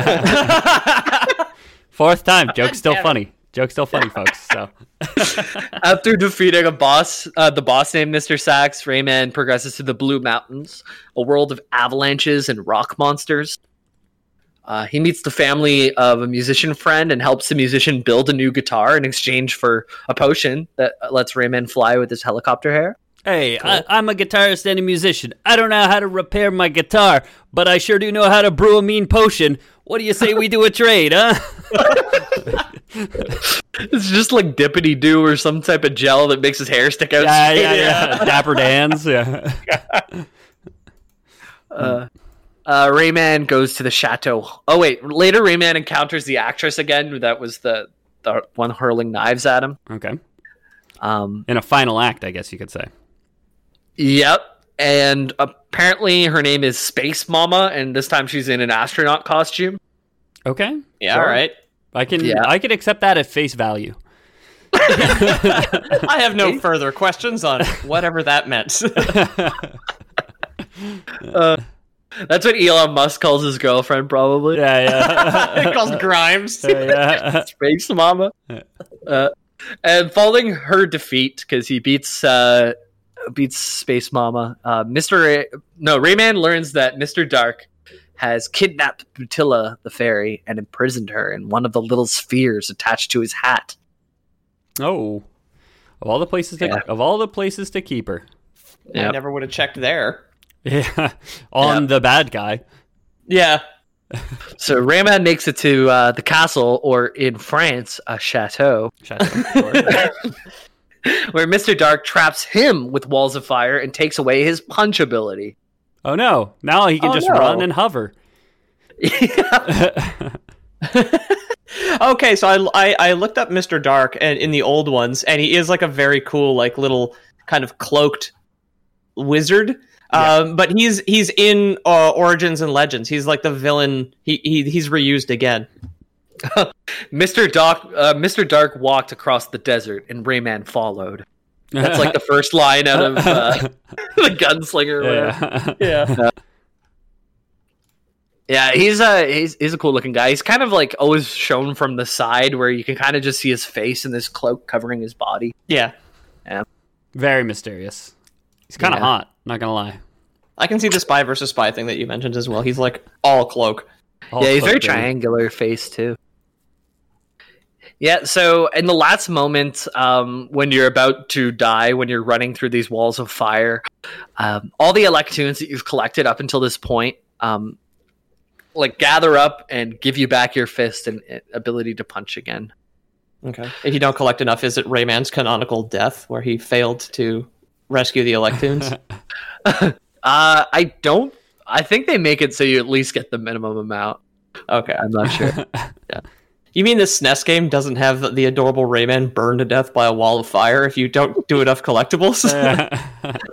S2: Fourth time. Joke's still
S4: Damn it.
S2: funny. Joke's still funny, folks. So.
S3: After defeating a boss, uh, the boss named Mister Sax, Rayman progresses to the Blue Mountains, a world of avalanches and rock monsters. Uh, he meets the family of a musician friend and helps the musician build a new guitar in exchange for a potion that lets Rayman fly with his helicopter hair.
S2: Hey, I, I'm a guitarist and a musician. I don't know how to repair my guitar, but I sure do know how to brew a mean potion. What do you say we do a trade, huh?
S3: It's just like Dippity Doo or some type of gel that makes his hair stick out.
S2: Yeah,
S3: straight.
S2: yeah, yeah. Dapper Dan's, yeah.
S3: Uh, uh, Rayman goes to the chateau. Oh wait, later Rayman encounters the actress again. That was the the one hurling knives at him.
S2: Okay.
S3: Um,
S2: In a final act, I guess you could say.
S3: Yep. And apparently her name is Space Mama, and this time she's in an astronaut costume.
S2: Okay.
S4: Yeah. All right.
S2: I can
S3: Yeah.
S2: I can accept that at face value.
S4: I have no further questions on whatever that meant.
S3: Uh, that's what Elon Musk calls his girlfriend, probably.
S2: Yeah, yeah.
S4: It calls Grimes.
S2: yeah.
S3: Space Mama. Uh, and following her defeat, because he beats uh, beats Space Mama, uh, Mister Ray- no Rayman learns that Mister Dark has kidnapped Butilla the fairy and imprisoned her in one of the little spheres attached to his hat.
S2: Oh. Of all the places to
S3: Yeah.
S2: of all the places to keep her.
S4: I
S3: Yep.
S4: never would have checked there.
S2: Yeah. On
S3: Yeah.
S2: the bad guy.
S4: Yeah.
S3: So Rayman makes it to uh, the castle, or in France, a chateau,
S2: Shut up.
S3: where Mister Dark traps him with walls of fire and takes away his punch ability.
S2: Oh no. Now he can
S3: Oh,
S2: just
S3: no.
S2: run and hover.
S4: Okay, so I, I I looked up Mister Dark and in the old ones, and he is like a very cool, like little kind of cloaked wizard. Um, but he's he's in uh, Origins and Legends. He's like the villain. He, he he's reused again.
S3: Mister Dark, uh, Mister Dark walked across the desert, and Rayman followed. That's like the first line out of uh, the Gunslinger. or whatever.
S2: Yeah.
S4: Yeah.
S3: Yeah, he's a he's he's a cool looking guy. He's kind of like always shown from the side, where you can kind of just see his face and this cloak covering his body.
S4: Yeah.
S2: Very mysterious. He's kind of
S3: Yeah.
S2: hot, not gonna lie.
S4: I can see the spy versus spy thing that you mentioned as well. He's like all cloak.
S2: All
S3: yeah, he's very
S2: cloaked in.
S3: triangular face too. Yeah, so in the last moment, um, when you're about to die, when you're running through these walls of fire, um, all the Electoons that you've collected up until this point, um, like gather up and give you back your fist and uh, ability to punch again.
S4: Okay. If you don't collect enough, is it Rayman's canonical death where he failed to rescue the Electoons?
S3: Uh, I don't. I think they make it so you at least get the minimum amount.
S4: Okay.
S3: I'm not sure.
S4: You mean this S N E S game doesn't have the, the adorable Rayman burned to death by a wall of fire if you don't do enough collectibles?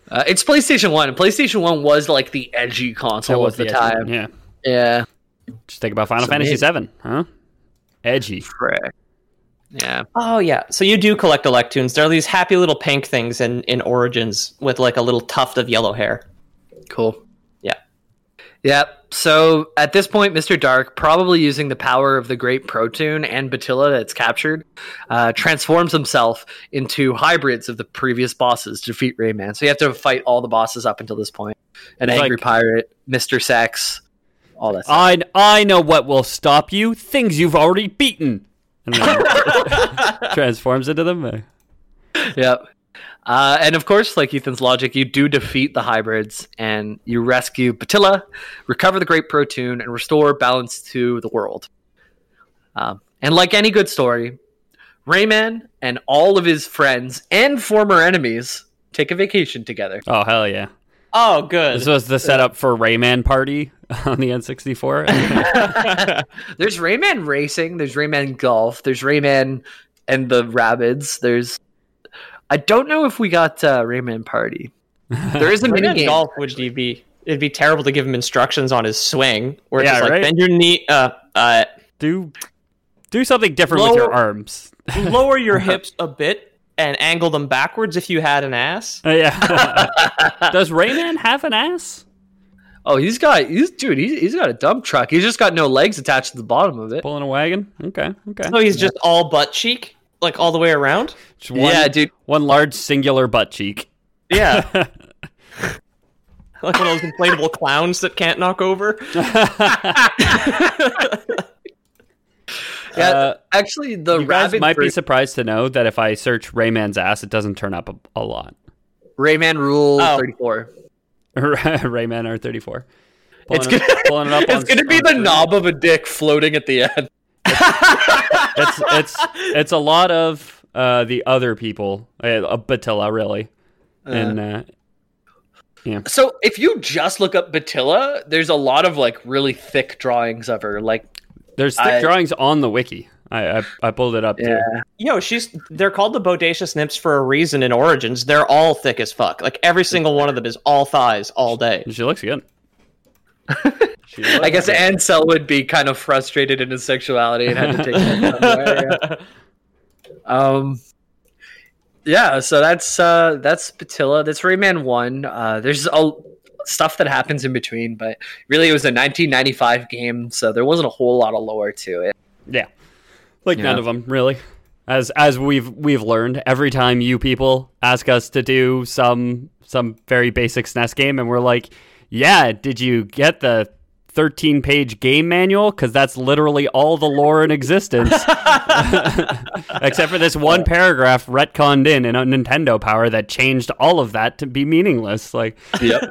S3: Uh, it's PlayStation One. And PlayStation One was like the edgy console
S2: was
S3: of the,
S2: the
S3: time.
S2: edgy one, yeah.
S3: Yeah.
S2: Just think about Final
S3: So
S2: Fantasy
S3: maybe-
S2: seven, huh? Edgy.
S3: Frick. Yeah.
S4: Oh yeah, so you do collect Electoons. There are these happy little pink things in, in Origins with like a little tuft of yellow hair.
S3: Cool.
S4: Yeah.
S3: Yeah. So at this point, Mister Dark, probably using the power of the Great Protoon and Batilla that's captured, uh, transforms himself into hybrids of the previous bosses to defeat Rayman. So you have to fight all the bosses up until this point. An
S2: It's
S3: angry
S2: like-
S3: pirate, Mister Sex, all that stuff.
S2: I, I know what will stop you. Things you've already beaten. And then transforms into them.
S3: Yep. Uh, and of course, like Ethan's logic, you do defeat the hybrids and you rescue Batilla, recover the Great Protoon, and restore balance to the world. Um, and like any good story, Rayman and all of his friends and former enemies take a vacation together.
S2: Oh, hell yeah.
S4: Oh, good.
S2: This was the setup for Rayman Party on the N sixty-four.
S3: There's Rayman Racing, there's Rayman Golf, there's Rayman and the Rabbids, there's... I don't know if we got uh, Rayman Party. There is a mini
S4: Rayman
S3: game.
S4: Golf would he be? It'd be terrible to give him instructions on his swing, where it's
S2: Yeah,
S4: just like
S2: right?
S4: bend your knee, uh, uh,
S2: do do something different with
S4: Lower-
S2: your arms.
S4: lower your hips a bit and angle them backwards if you had an ass.
S2: Uh, yeah. Does Rayman have an ass?
S3: Oh, he's got he's dude. He's, he's got a dump truck. He's just got no legs attached to the bottom of it.
S2: Pulling a wagon? Okay, okay.
S4: So he's just all butt cheek, like all the way around.
S2: Just one,
S3: Yeah, dude.
S2: One large singular butt cheek.
S4: Yeah, like one of those inflatable clowns that can't knock over.
S3: Yeah,
S2: Uh,
S3: actually, the
S2: You guys
S3: rabbit
S2: might be
S3: ver-
S2: surprised to know that if I search Rayman's ass, it doesn't turn up a, a lot.
S3: Rayman Rule
S4: Oh.
S3: thirty-four.
S2: Rayman R thirty-four. Pulling
S3: It's
S2: it-
S3: gonna,
S2: pulling it up
S3: it's
S2: on-
S3: gonna be
S2: on
S3: the
S2: screen.
S3: knob of a dick floating at the end.
S2: It's it's it's a lot of uh, the other people, uh, Batilla, really. And uh,
S3: So if you just look up Batilla, there's a lot of like really thick drawings of her. Like,
S2: there's thick
S3: I-
S2: drawings on the wiki. I I, I pulled it up too.
S3: yeah,
S4: Yo, she's they're called the Bodacious Nymphs for a reason in Origins. They're all thick as fuck. Like every single one of them is all thighs all day.
S2: She looks good. She
S3: I
S2: looks
S3: guess
S2: good.
S3: Ansel would be kind of frustrated in his sexuality and had to take it somewhere. Yeah. Um, yeah. So that's uh, that's Batilla. That's Rayman One. Uh, there's a stuff that happens in between, but really it was a nineteen ninety-five game, so there wasn't a whole lot of lore to it.
S2: Yeah, like
S3: Yeah.
S2: none of them really. As as we've we've learned, every time you people ask us to do some some very basic S N E S game, and we're like, yeah, did you get the thirteen page game manual? Because that's literally all the lore in existence, except for this one paragraph retconned in in a Nintendo Power that changed all of that to be meaningless. Like,
S3: Yep.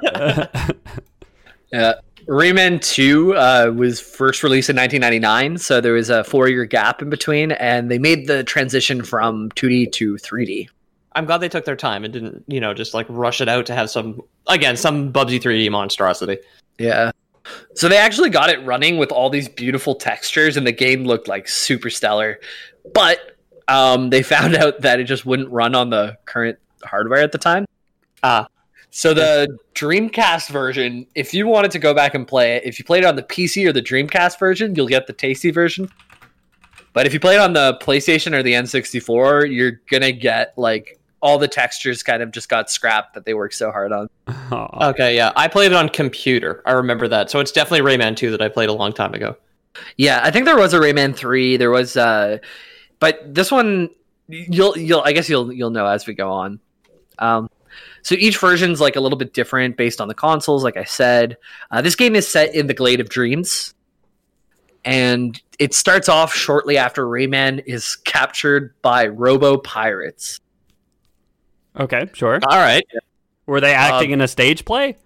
S3: Yeah. Rayman two uh, was first released in nineteen ninety-nine, so there was a four-year gap in between, and they made the transition from two D to three D.
S4: I'm glad they took their time and didn't, you know, just like rush it out to have some again some Bubsy three D monstrosity.
S3: Yeah. So they actually got it running with all these beautiful textures, and the game looked like super stellar. But um, they found out that it just wouldn't run on the current hardware at the time.
S4: Ah,
S3: So the Dreamcast version, if you wanted to go back and play it, if you played it on the P C or the Dreamcast version, you'll get the tasty version. But if you play it on the PlayStation or the N sixty-four, you're gonna get like all the textures kind of just got scrapped that they worked so hard on.
S2: aw.
S4: okay, yeah. I played it on computer. I remember that. So it's definitely Rayman two that I played a long time ago.
S3: Yeah, I think there was a Rayman three. There was, uh, but this one you'll you'll I guess you'll you'll know as we go on. Um, so each version's like a little bit different based on the consoles. Like I said, uh, this game is set in the Glade of Dreams, and it starts off shortly after Rayman is captured by Robo Pirates.
S2: Okay, sure.
S4: All right.
S2: Were they acting
S3: Um,
S2: in a stage play?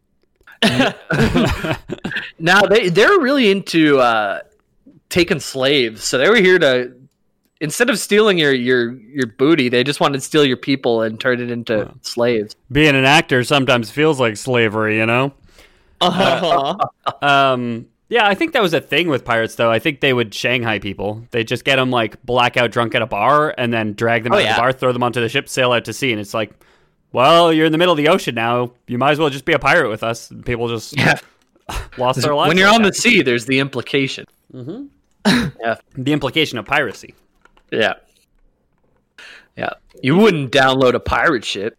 S3: Now they they're really into uh, taking slaves, so they were here to. Instead of stealing your, your, your booty, they just wanted to steal your people and turn it into
S2: Wow.
S3: slaves.
S2: Being an actor sometimes feels like slavery, you know?
S4: Uh-huh.
S2: Um, yeah, I think that was a thing with pirates, though. I think they would Shanghai people. They just get them like blackout drunk at a bar and then drag them
S4: Oh,
S2: out of
S4: yeah.
S2: the bar, throw them onto the ship, sail out to sea, and it's like, well, you're in the middle of the ocean now. You might as well just be a pirate with us. And people just
S3: Yeah.
S2: lost their lives.
S3: When you're
S2: like
S3: on
S2: that.
S3: the sea, there's the implication. Yeah.
S2: The implication of piracy.
S3: Yeah. Yeah. You wouldn't download a pirate ship.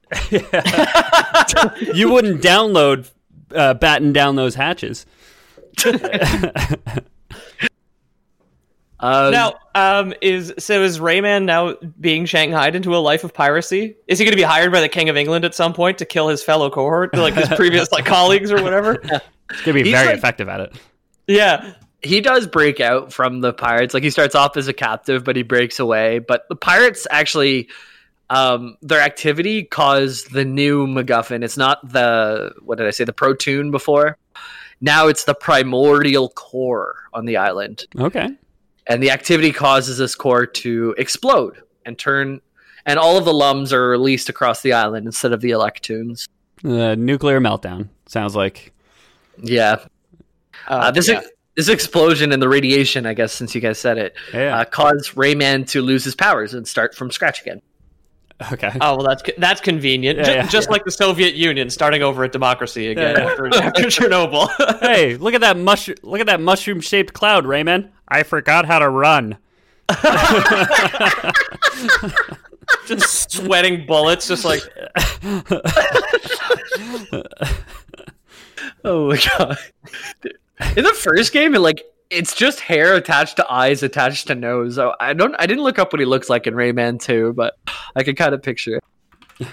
S2: You wouldn't download uh, batten down those hatches.
S3: Uh,
S4: Now, um, is so is Rayman now being shanghaied into a life of piracy? Is he going to be hired by the King of England at some point to kill his fellow cohort, like his previous like colleagues or whatever?
S2: It's gonna be
S3: He's
S2: very
S3: like-
S2: effective at it.
S4: Yeah.
S3: he does break out from the pirates. Like he starts off as a captive, but he breaks away. But the pirates actually, um, their activity caused the new MacGuffin. It's not the, what did I say, the Protoon before. Now it's the primordial core on the island.
S2: Okay.
S3: And the activity causes this core to explode and turn, and all of the lums are released across the island instead of the Electoons.
S2: Uh, nuclear meltdown. Sounds like.
S3: Yeah. Uh, this
S4: yeah.
S3: this explosion and the radiation, I guess, since you guys said it,
S2: Yeah.
S3: uh, caused Rayman to lose his powers and start from scratch again.
S2: Okay.
S4: Oh well, that's that's convenient.
S2: Yeah,
S4: Ju-
S2: yeah.
S4: just like the Soviet Union starting over at democracy again
S2: Yeah, yeah.
S4: after, after Chernobyl.
S2: Hey, look at that mush! Look at that mushroom-shaped cloud, Rayman. I forgot how to run.
S4: Just sweating bullets, just like
S3: Oh my god! In the first game, it like it's just hair attached to eyes, attached to nose. So I don't, I didn't look up what he looks like in Rayman two, but I could kind of picture it.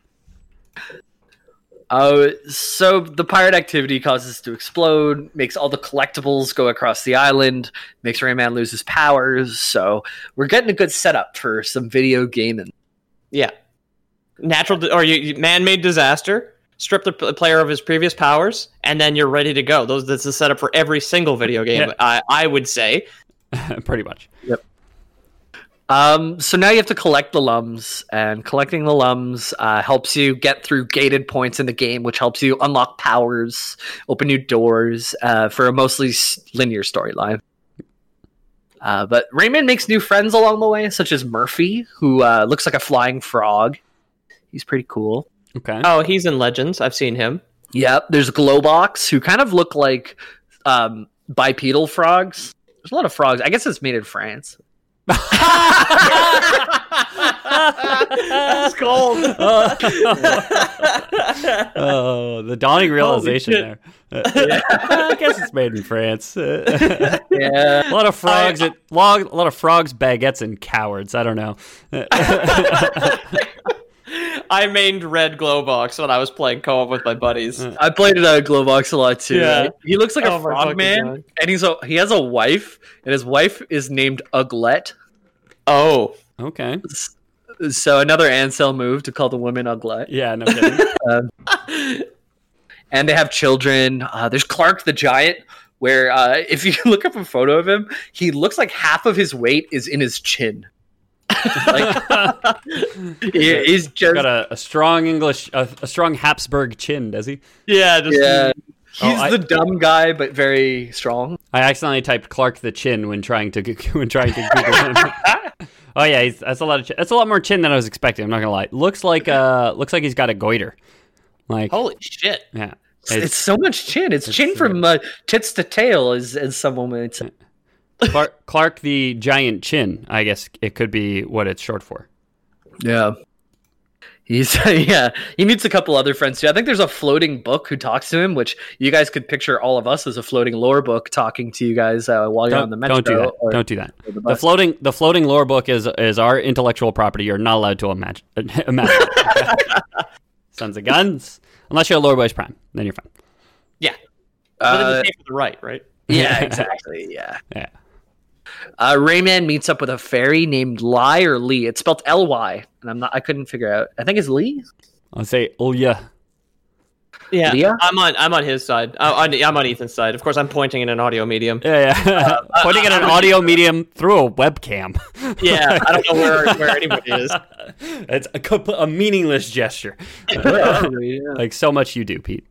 S3: Uh, so the pirate activity causes it to explode, makes all the collectibles go across the island, makes Rayman lose his powers. So we're getting a good setup for some video gaming.
S4: yeah, natural di- or you, you- man-made disaster. Strip the p- player of his previous powers, and then you're ready to go. Those that's the setup for every single video game.
S2: Yeah.
S4: I I would say.
S2: Pretty much.
S3: Um, so now you have to collect the lums, and collecting the lums uh, helps you get through gated points in the game, which helps you unlock powers, open new doors uh, for a mostly s- linear storyline. Uh, but Rayman makes new friends along the way, such as Murphy, who uh, looks like a flying frog. He's pretty cool.
S2: Okay.
S4: Oh, he's in Legends. I've seen him.
S3: Yep, there's Glowbox, who kind of look like um, bipedal frogs. There's a lot of frogs. I guess it's made in France.
S4: That's cold.
S2: Oh, the dawning realization
S4: shit.
S2: there. I guess it's made in France. a
S3: Yeah.
S2: lot of frogs, at, log, a lot of frogs, baguettes, and cowards. I don't know.
S4: I mained Red Glowbox when I was playing co-op with my buddies.
S3: I played uh, Glowbox a lot too.
S4: Yeah.
S3: He looks like
S4: Oh
S3: a
S4: my
S3: frog
S4: fucking
S3: man,
S4: God.
S3: and he's a he has a wife, and his wife is named Uglet.
S4: Oh,
S2: Okay.
S3: So another Ansel move to call the woman Uglet.
S2: Yeah, no kidding.
S3: And they have children. Uh, there's Clark the Giant, where uh, if you look up a photo of him, he looks like half of his weight is in his chin. Like he- he's just
S2: Got a, a strong English, a, a strong Habsburg chin, does he?
S4: yeah, just
S3: yeah.
S2: Oh,
S3: He's
S2: I-
S3: the dumb guy, but very strong.
S2: I accidentally typed Clark the Chin when trying to when trying to Google him. Oh yeah, he's, that's a lot of chin. That's a lot more chin than I was expecting. I'm not gonna lie. Looks like uh, looks like he's got a goiter. Like
S4: holy shit.
S2: yeah,
S3: It's, it's so much chin. It's, chin from uh, tits to tail, as as someone would say.
S2: Clark, Clark the Giant Chin. I guess it could be what it's short for.
S3: Yeah. He's yeah. He meets a couple other friends too. I think there's a floating book who talks to him, which you guys could picture all of us as a floating lore book talking to you guys uh, while you're on the
S2: Don't,
S3: metro.
S2: don't do that.
S3: or-
S2: Don't do that.
S3: or the
S2: The
S3: bus.
S2: floating the floating lore book is is our intellectual property. You're not allowed to imagine. imagine. Sons of guns. Unless you're a Lore Boys Prime, then you're fine.
S4: Yeah. But then
S3: Uh,
S4: you pay for the right, right?
S3: yeah, exactly. Yeah.
S2: Yeah.
S3: Uh, Rayman meets up with a fairy named Ly or Lee. It's spelled L Y, and I'm not. I couldn't figure out. I think it's Lee.
S2: I'll say, oh yeah.
S4: Yeah.
S3: Leah?
S4: I'm on I'm on his side. Uh, on, I'm on Ethan's side. Of course, I'm pointing in an audio medium.
S2: Yeah, yeah. Pointing at an audio medium through a webcam.
S4: Yeah, I don't know where, where anybody is.
S2: It's a, comp- a meaningless gesture. Like so much you do, Pete.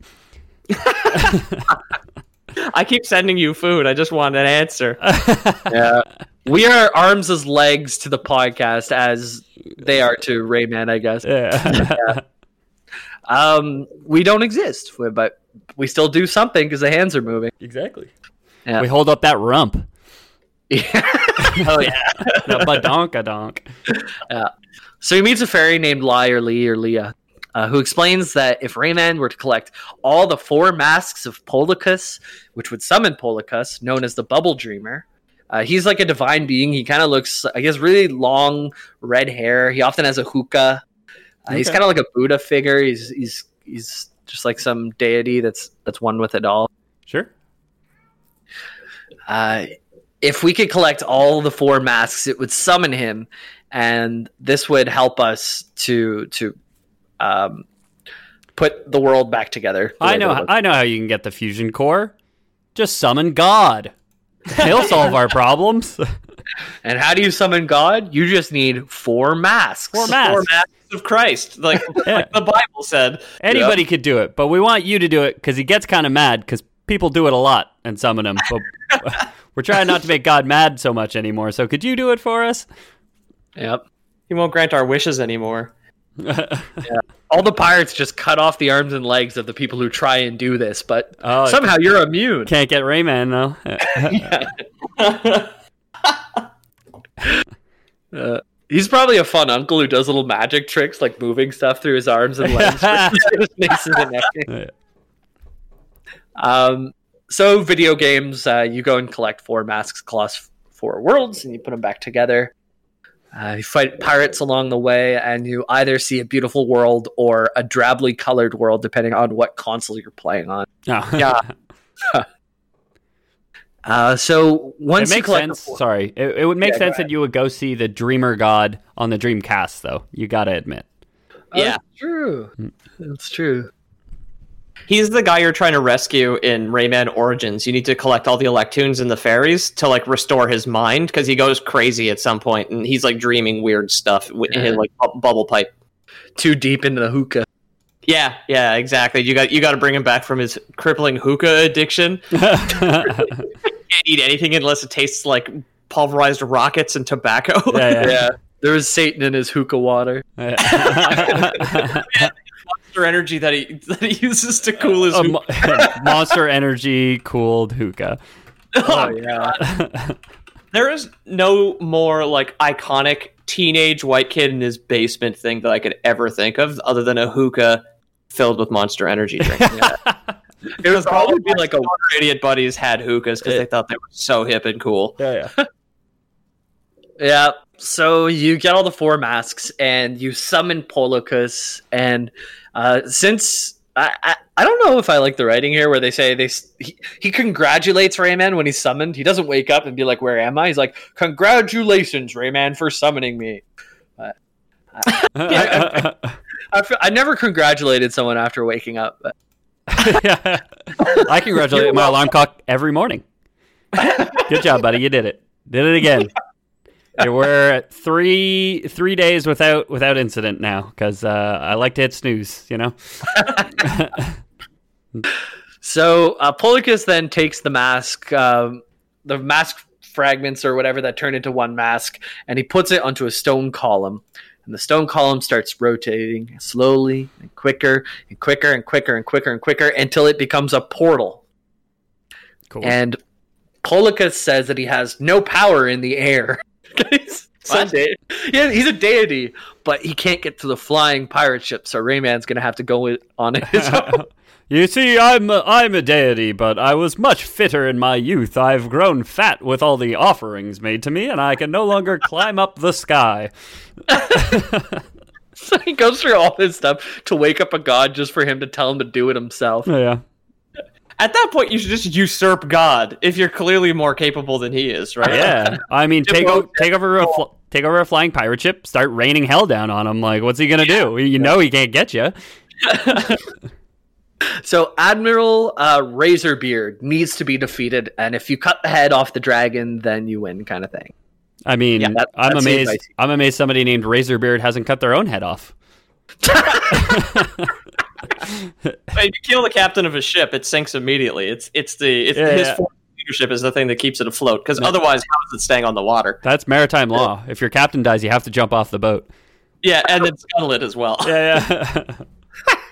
S4: I keep sending you food. I just want an answer.
S3: Yeah. We are arms as legs to the podcast as they are to Rayman, I guess.
S2: Yeah.
S3: um, we don't exist, but we still do something because the hands are moving.
S2: Exactly.
S3: Yeah.
S2: We hold up that rump.
S3: Yeah. Oh yeah.
S2: The badonkadonk.
S3: Yeah. So he meets a fairy named Lai or Lee or Leah, uh, who explains that if Rayman were to collect all the four masks of Polycus, which would summon Polycus, known as the Bubble Dreamer, uh, he's like a divine being. He kind of looks, I guess, really long red hair. He often has a hookah. Uh, okay. He's kind of like a Buddha figure. He's he's he's just like some deity that's that's one with it all.
S2: Sure.
S3: Uh, if we could collect all the four masks, it would summon him, and this would help us to to um, put the world back together.
S2: I know. I know how you can get the fusion core. Just summon God. He'll solve our problems.
S3: And how do you summon God? You just need four masks.
S2: Four masks. Four masks
S4: of Christ, like, yeah. like the Bible said.
S2: Anybody yeah. could do it, but we want you to do it because he gets kind of mad because people do it a lot and summon him. But we're trying not to make God mad so much anymore. So could you do it for us?
S3: Yep.
S4: He won't grant our wishes anymore.
S3: Yeah. All the pirates just cut off the arms and legs of the people who try and do this, but oh, somehow you're immune.
S2: Can't get Rayman
S3: though. uh, he's probably a fun uncle who does little magic tricks like moving stuff through his arms and legs. um, so video games, uh, you go and collect four masks across four worlds, and you put them back together. Uh, you fight pirates along the way, and you either see a beautiful world or a drably colored world, depending on what console you're playing on.
S2: Oh.
S3: Yeah. uh, so once
S2: it
S3: you
S2: makes
S3: collect
S2: sense.
S3: four...
S2: Sorry, it, it would make
S3: yeah,
S2: sense that you would go see the Dreamer God on the Dreamcast, though. You got to admit.
S3: Oh, yeah, that's true. That's true.
S4: He's the guy you're trying to rescue in Rayman Origins. You need to collect all the Electoons and the fairies to like restore his mind because he goes crazy at some point and he's like dreaming weird stuff in yeah. his like bu- bubble pipe.
S3: Too deep into the hookah.
S4: Yeah, yeah, exactly. You got you got to bring him back from his crippling hookah addiction. Can't eat anything unless it tastes like pulverized rockets and tobacco.
S2: Yeah, yeah.
S3: yeah. There was Satan in his hookah water.
S4: Yeah. Monster energy that he that he uses to cool his
S2: uh, Monster energy cooled hookah.
S3: Oh yeah.
S4: There is no more like iconic teenage white kid in his basement thing that I could ever think of other than a hookah filled with Monster energy drink. Yeah. It would probably be like a idiot buddies had hookahs because they thought they were so hip and cool.
S2: Yeah, yeah.
S3: Yeah, so you get all the four masks and you summon Polycus, and uh, since I, I I don't know if I like the writing here where they say they he, he congratulates Rayman when he's summoned. He doesn't wake up and be like, "Where am I?" He's like, "Congratulations, Rayman, for summoning me." Uh, I, I, I, I, feel, I never congratulated someone after waking up. But.
S2: Yeah. I congratulate my alarm clock every morning. Good job, buddy. You did it. Did it again. We're three three days without without incident now because uh, I like to hit snooze, you know.
S3: So uh, Polycus then takes the mask, um, the mask fragments or whatever that turn into one mask, and he puts it onto a stone column. And the stone column starts rotating slowly and quicker and quicker and quicker and quicker and quicker until it becomes a portal.
S2: Cool.
S3: And Polycus says that he has no power in the air. he's, de- yeah, he's a deity, but he can't get to the flying pirate ship, so Rayman's going to have to go with, on his own.
S2: You see, I'm a, I'm a deity, but I was much fitter in my youth. I've grown fat with all the offerings made to me, and I can no longer climb up the sky.
S3: So he goes through all this stuff to wake up a god just for him to tell him to do it himself.
S2: Yeah.
S4: At that point, you should just usurp God if you're clearly more capable than he is, right?
S2: Yeah. I mean, take, o- take over a fl- take over a flying pirate ship, start raining hell down on him. Like, what's he going to yeah. do? You know he can't get you.
S3: So Admiral uh, Razorbeard needs to be defeated, and if you cut the head off the dragon, then you win, kind of thing.
S2: I mean, yeah, that, I'm amazed. I'm amazed somebody named Razorbeard hasn't cut their own head off.
S4: If you kill the captain of a ship, it sinks immediately. It's it's the it's,
S2: yeah,
S4: his
S2: yeah.
S4: leadership is the thing that keeps it afloat. Because no. otherwise, how is it staying on the water?
S2: That's maritime law. If your captain dies, you have to jump off the boat.
S4: Yeah, and then scuttle it as well.
S2: Yeah, yeah.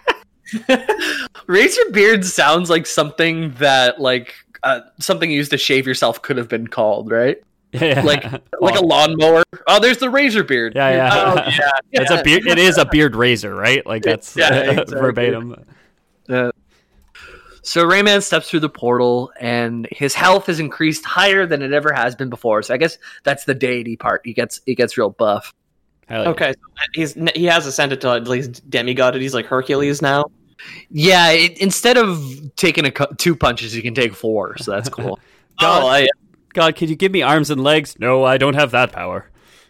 S3: Razorbeard sounds like something that like uh, something used to shave yourself could have been called, right?
S2: Yeah.
S3: Like like a lawnmower. Oh, there's the Razorbeard.
S2: Yeah, yeah.
S3: Oh, yeah.
S2: It's a beard. It is a beard razor, right? Like that's
S3: Yeah, exactly.
S2: verbatim.
S3: Uh, so Rayman steps through the portal, and his health is increased higher than it ever has been before. So I guess that's the deity part. He gets he gets real buff.
S2: Hell yeah.
S4: Okay, so he's he has ascended to at least demigod. He's like Hercules now.
S3: Yeah, it, instead of taking a cu- two punches, you can take four. So that's cool.
S2: God,
S4: Oh, I,
S2: God, could you give me arms and legs? No, I don't have that power.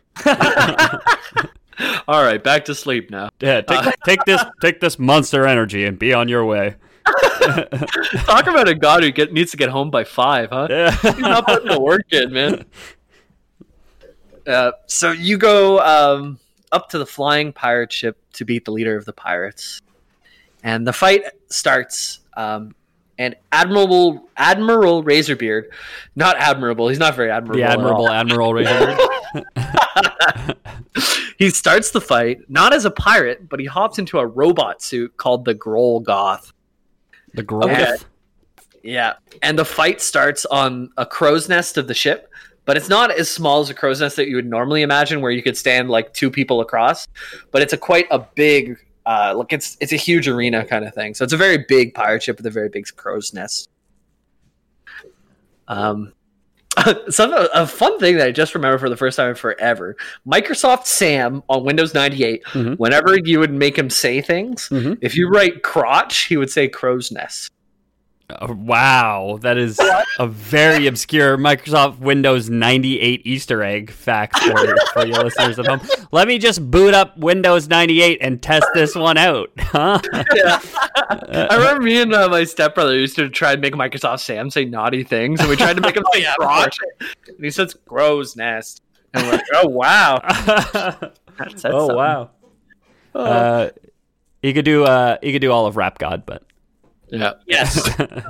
S3: All right, back to sleep now.
S2: Yeah, take, take this, take this monster energy and be on your way.
S3: Talk about a god who get, needs to get home by five, huh?
S2: Yeah.
S3: He's not putting the work in, man. Uh, so you go um, up to the flying pirate ship to beat the leader of the pirates, and the fight starts. Um, and Admiral Admiral Razorbeard, not admirable. He's not very admirable.
S2: The
S3: at
S2: admirable
S3: all.
S2: Admiral Razorbeard.
S3: He starts the fight not as a pirate, but he hops into a robot suit called the Grolgoth.
S2: The Growth.
S3: Okay. Yeah, and the fight starts on a crow's nest of the ship, but it's not as small as a crow's nest that you would normally imagine, where you could stand like two people across. But it's a quite a big, uh, like it's it's a huge arena kind of thing. So it's a very big pirate ship with a very big crow's nest. Um, some a fun thing that I just remember for the first time in forever: Microsoft Sam on Windows ninety-eight.
S2: Mhm.
S3: Whenever you would make him say things,
S2: Mhm.
S3: if you write crotch, he would say crow's nest.
S2: Oh, wow, that is a very obscure Microsoft Windows ninety-eight Easter egg fact for, for your listeners at home. Let me just boot up Windows ninety-eight and test this one out. Huh?
S3: Yeah. I remember me and uh, my stepbrother used to try and make Microsoft Sam say naughty things, and we tried to make him say crotch, and he says crow's nest. And we're like, oh, wow. That said
S2: Oh
S3: something.
S2: wow. Uh, he could do uh, he could do all of Rap God, but
S3: Yeah.
S4: yes.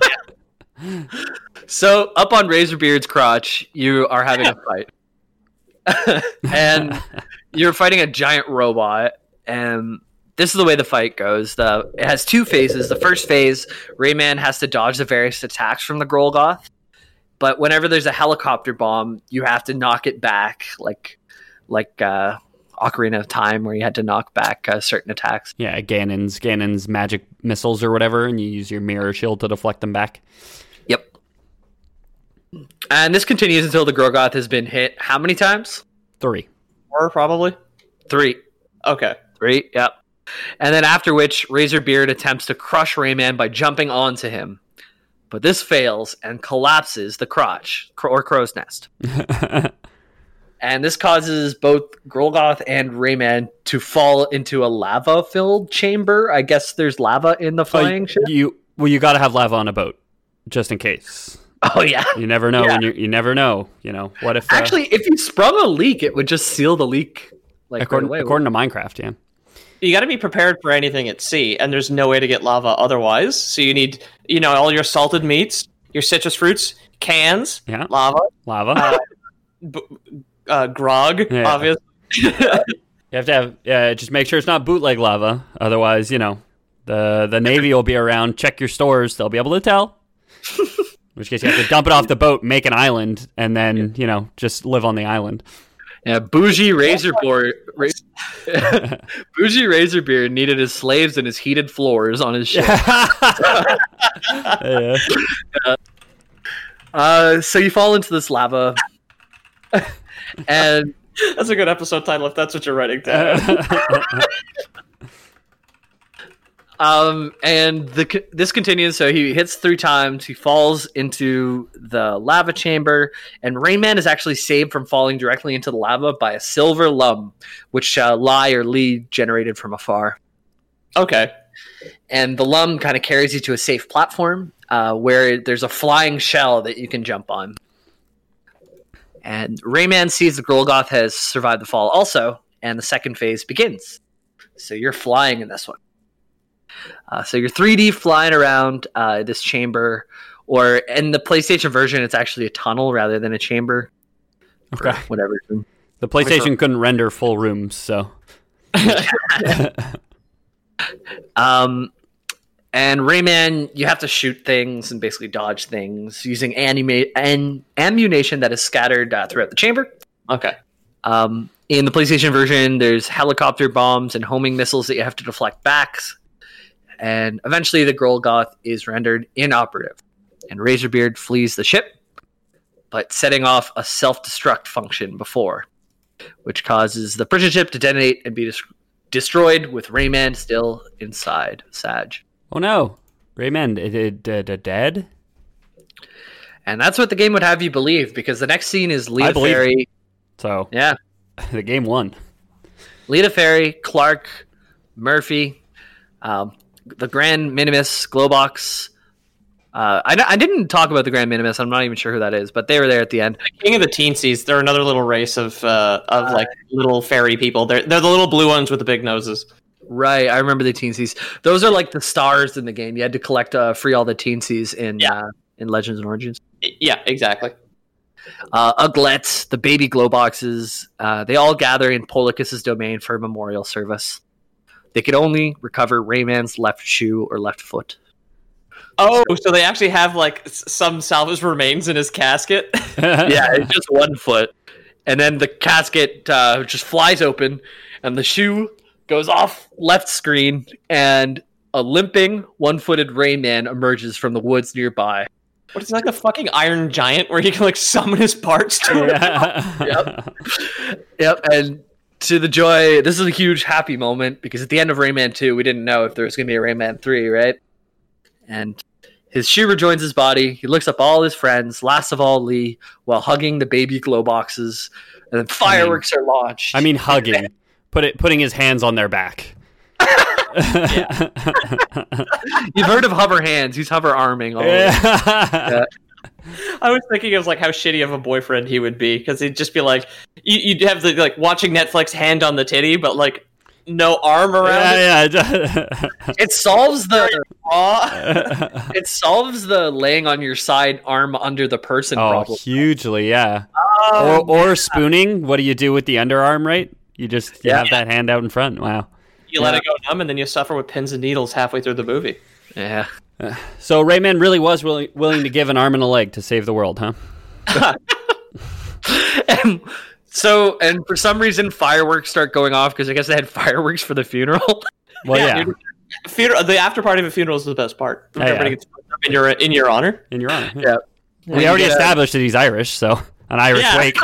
S3: So up on Razorbeard's crotch, you are having a fight, and you're fighting a giant robot. And this is the way the fight goes. The it has two phases. The first phase, Rayman has to dodge the various attacks from the Grolgoth. But whenever there's a helicopter bomb, you have to knock it back, like like uh, Ocarina of Time, where you had to knock back uh, certain attacks.
S2: yeah, Ganon's Ganon's magic missiles or whatever, and you use your mirror shield to deflect them back.
S3: Yep. And this continues until the Grolgoth has been hit. How many times?
S2: Three.
S4: Or probably.
S3: Three.
S4: Okay.
S3: Three, yep. And then after which, Razorbeard attempts to crush Rayman by jumping onto him. But this fails and collapses the crotch, cr- or crow's nest. And this causes both Grolgoth and Rayman to fall into a lava-filled chamber. I guess there's lava in the flying
S2: Oh,
S3: ship.
S2: you well, you got to have lava on a boat, just in case.
S3: Oh, yeah.
S2: You never know.
S3: Yeah.
S2: When you you never know. You know what if uh,
S3: Actually, if you sprung a leak, it would just seal the leak like
S2: according,
S3: right away.
S2: according to Minecraft, yeah.
S4: You got to be prepared for anything at sea, and there's no way to get lava otherwise. So you need, you know, all your salted meats, your citrus fruits, cans,
S2: Yeah.
S4: lava,
S2: Lava.
S4: uh, b- uh, grog,
S2: Yeah.
S4: obviously.
S2: You have to have yeah. Just make sure it's not bootleg lava. Otherwise, you know, the the Navy will be around. Check your stores. They'll be able to tell. In which case, you have to dump it off the boat, make an island, and then you know just live on the island.
S3: Yeah, bougie Razorboard, Ra- bougie Razorbeard needed his slaves and his heated floors on his ship.
S2: Yeah.
S3: Uh, so you fall into this lava, and
S4: That's a good episode title if that's what you're writing down.
S3: um, and the this continues. So he hits three times. He falls into the lava chamber, and Rayman is actually saved from falling directly into the lava by a silver lum, which uh, Lai or Lee generated from afar.
S4: Okay.
S3: And the lum kind of carries you to a safe platform uh, where there's a flying shell that you can jump on. And Rayman sees the Grolgoth has survived the fall also, and the second phase begins. So you're flying in this one. Uh, so you're three D flying around uh, this chamber, or in the PlayStation version, it's actually a tunnel rather than a chamber.
S2: Okay.
S3: Whatever.
S2: The PlayStation couldn't render full rooms, so
S3: Um, And Rayman, you have to shoot things and basically dodge things using anima- an ammunition that is scattered uh, throughout the chamber.
S4: Okay.
S3: Um, in the PlayStation version, there's helicopter bombs and homing missiles that you have to deflect back. And eventually the Golgoth is rendered inoperative. And Razorbeard flees the ship, but setting off a self-destruct function before, which causes the prison ship to detonate and be des- destroyed with Rayman still inside. Sag.
S2: Oh no, Rayman, it, it, it, it dead?
S3: And that's what the game would have you believe, because the next scene is Lita Fairy.
S2: So
S3: Yeah.
S2: the game won.
S3: Lita Fairy, Clark, Murphy, um, the Grand Minimus, Globox. Uh, I, I didn't talk about the Grand Minimus. I'm not even sure who that is, but they were there at the end.
S4: King of the Teensies, they're another little race of uh, of like little fairy people. They're they're the little blue ones with the big noses.
S3: Right, I remember the Teensies. Those are like the stars in the game. You had to collect uh, free all the Teensies in
S4: Yeah.
S3: uh, in Legends and Origins.
S4: Yeah, exactly.
S3: Uh, Uglets, the baby glow boxes, uh, they all gather in Policus's domain for a memorial service. They could only recover Rayman's left shoe or left foot.
S4: Oh, so they actually have like s- some salvage remains in his casket.
S3: Yeah, it's just one foot. And then the casket uh, just flies open, and the shoe goes off left screen, and a limping, one-footed Rayman emerges from the woods nearby.
S4: What is it, like a fucking Iron Giant where he can like summon his parts to him?
S3: Yep. Yep, and to the joy, this is a huge happy moment, because at the end of Rayman two, we didn't know if there was going to be a Rayman three, right? And his shoe rejoins his body. He looks up all his friends, last of all Lee, while hugging the baby glow boxes, and then fireworks are launched.
S2: I mean, hugging. Put it, putting his hands on their back.
S3: You've heard of hover hands. He's hover arming all over.
S2: Yeah.
S4: I was thinking of like how shitty of a boyfriend he would be, because he'd just be like, you, you'd have the like watching Netflix hand on the titty, but like no arm around it.
S2: Yeah, yeah.
S3: It solves the
S4: Aw.
S3: it solves the laying on your side, arm under the person
S2: Oh,
S3: problem.
S2: hugely, yeah.
S4: Oh,
S2: Or, or spooning. What do you do with the underarm, right? You just you
S3: Yeah.
S2: have that hand out in front. Wow.
S4: You let it go numb, and then you suffer with pins and needles halfway through the movie.
S3: Yeah.
S2: So Rayman really was willing, willing to give an arm and a leg to save the world, huh?
S3: And so, and for some reason, fireworks start going off, because I guess they had fireworks for the funeral.
S2: Well, yeah.
S4: dude. Funeral, the after party of a funeral is the best part.
S2: Oh,
S4: Everybody
S2: yeah.
S4: gets fucked up in your in your honor.
S2: In your honor.
S3: Yeah.
S2: We already
S3: And, uh,
S2: established that he's Irish, so an Irish
S4: Yeah.
S2: wake.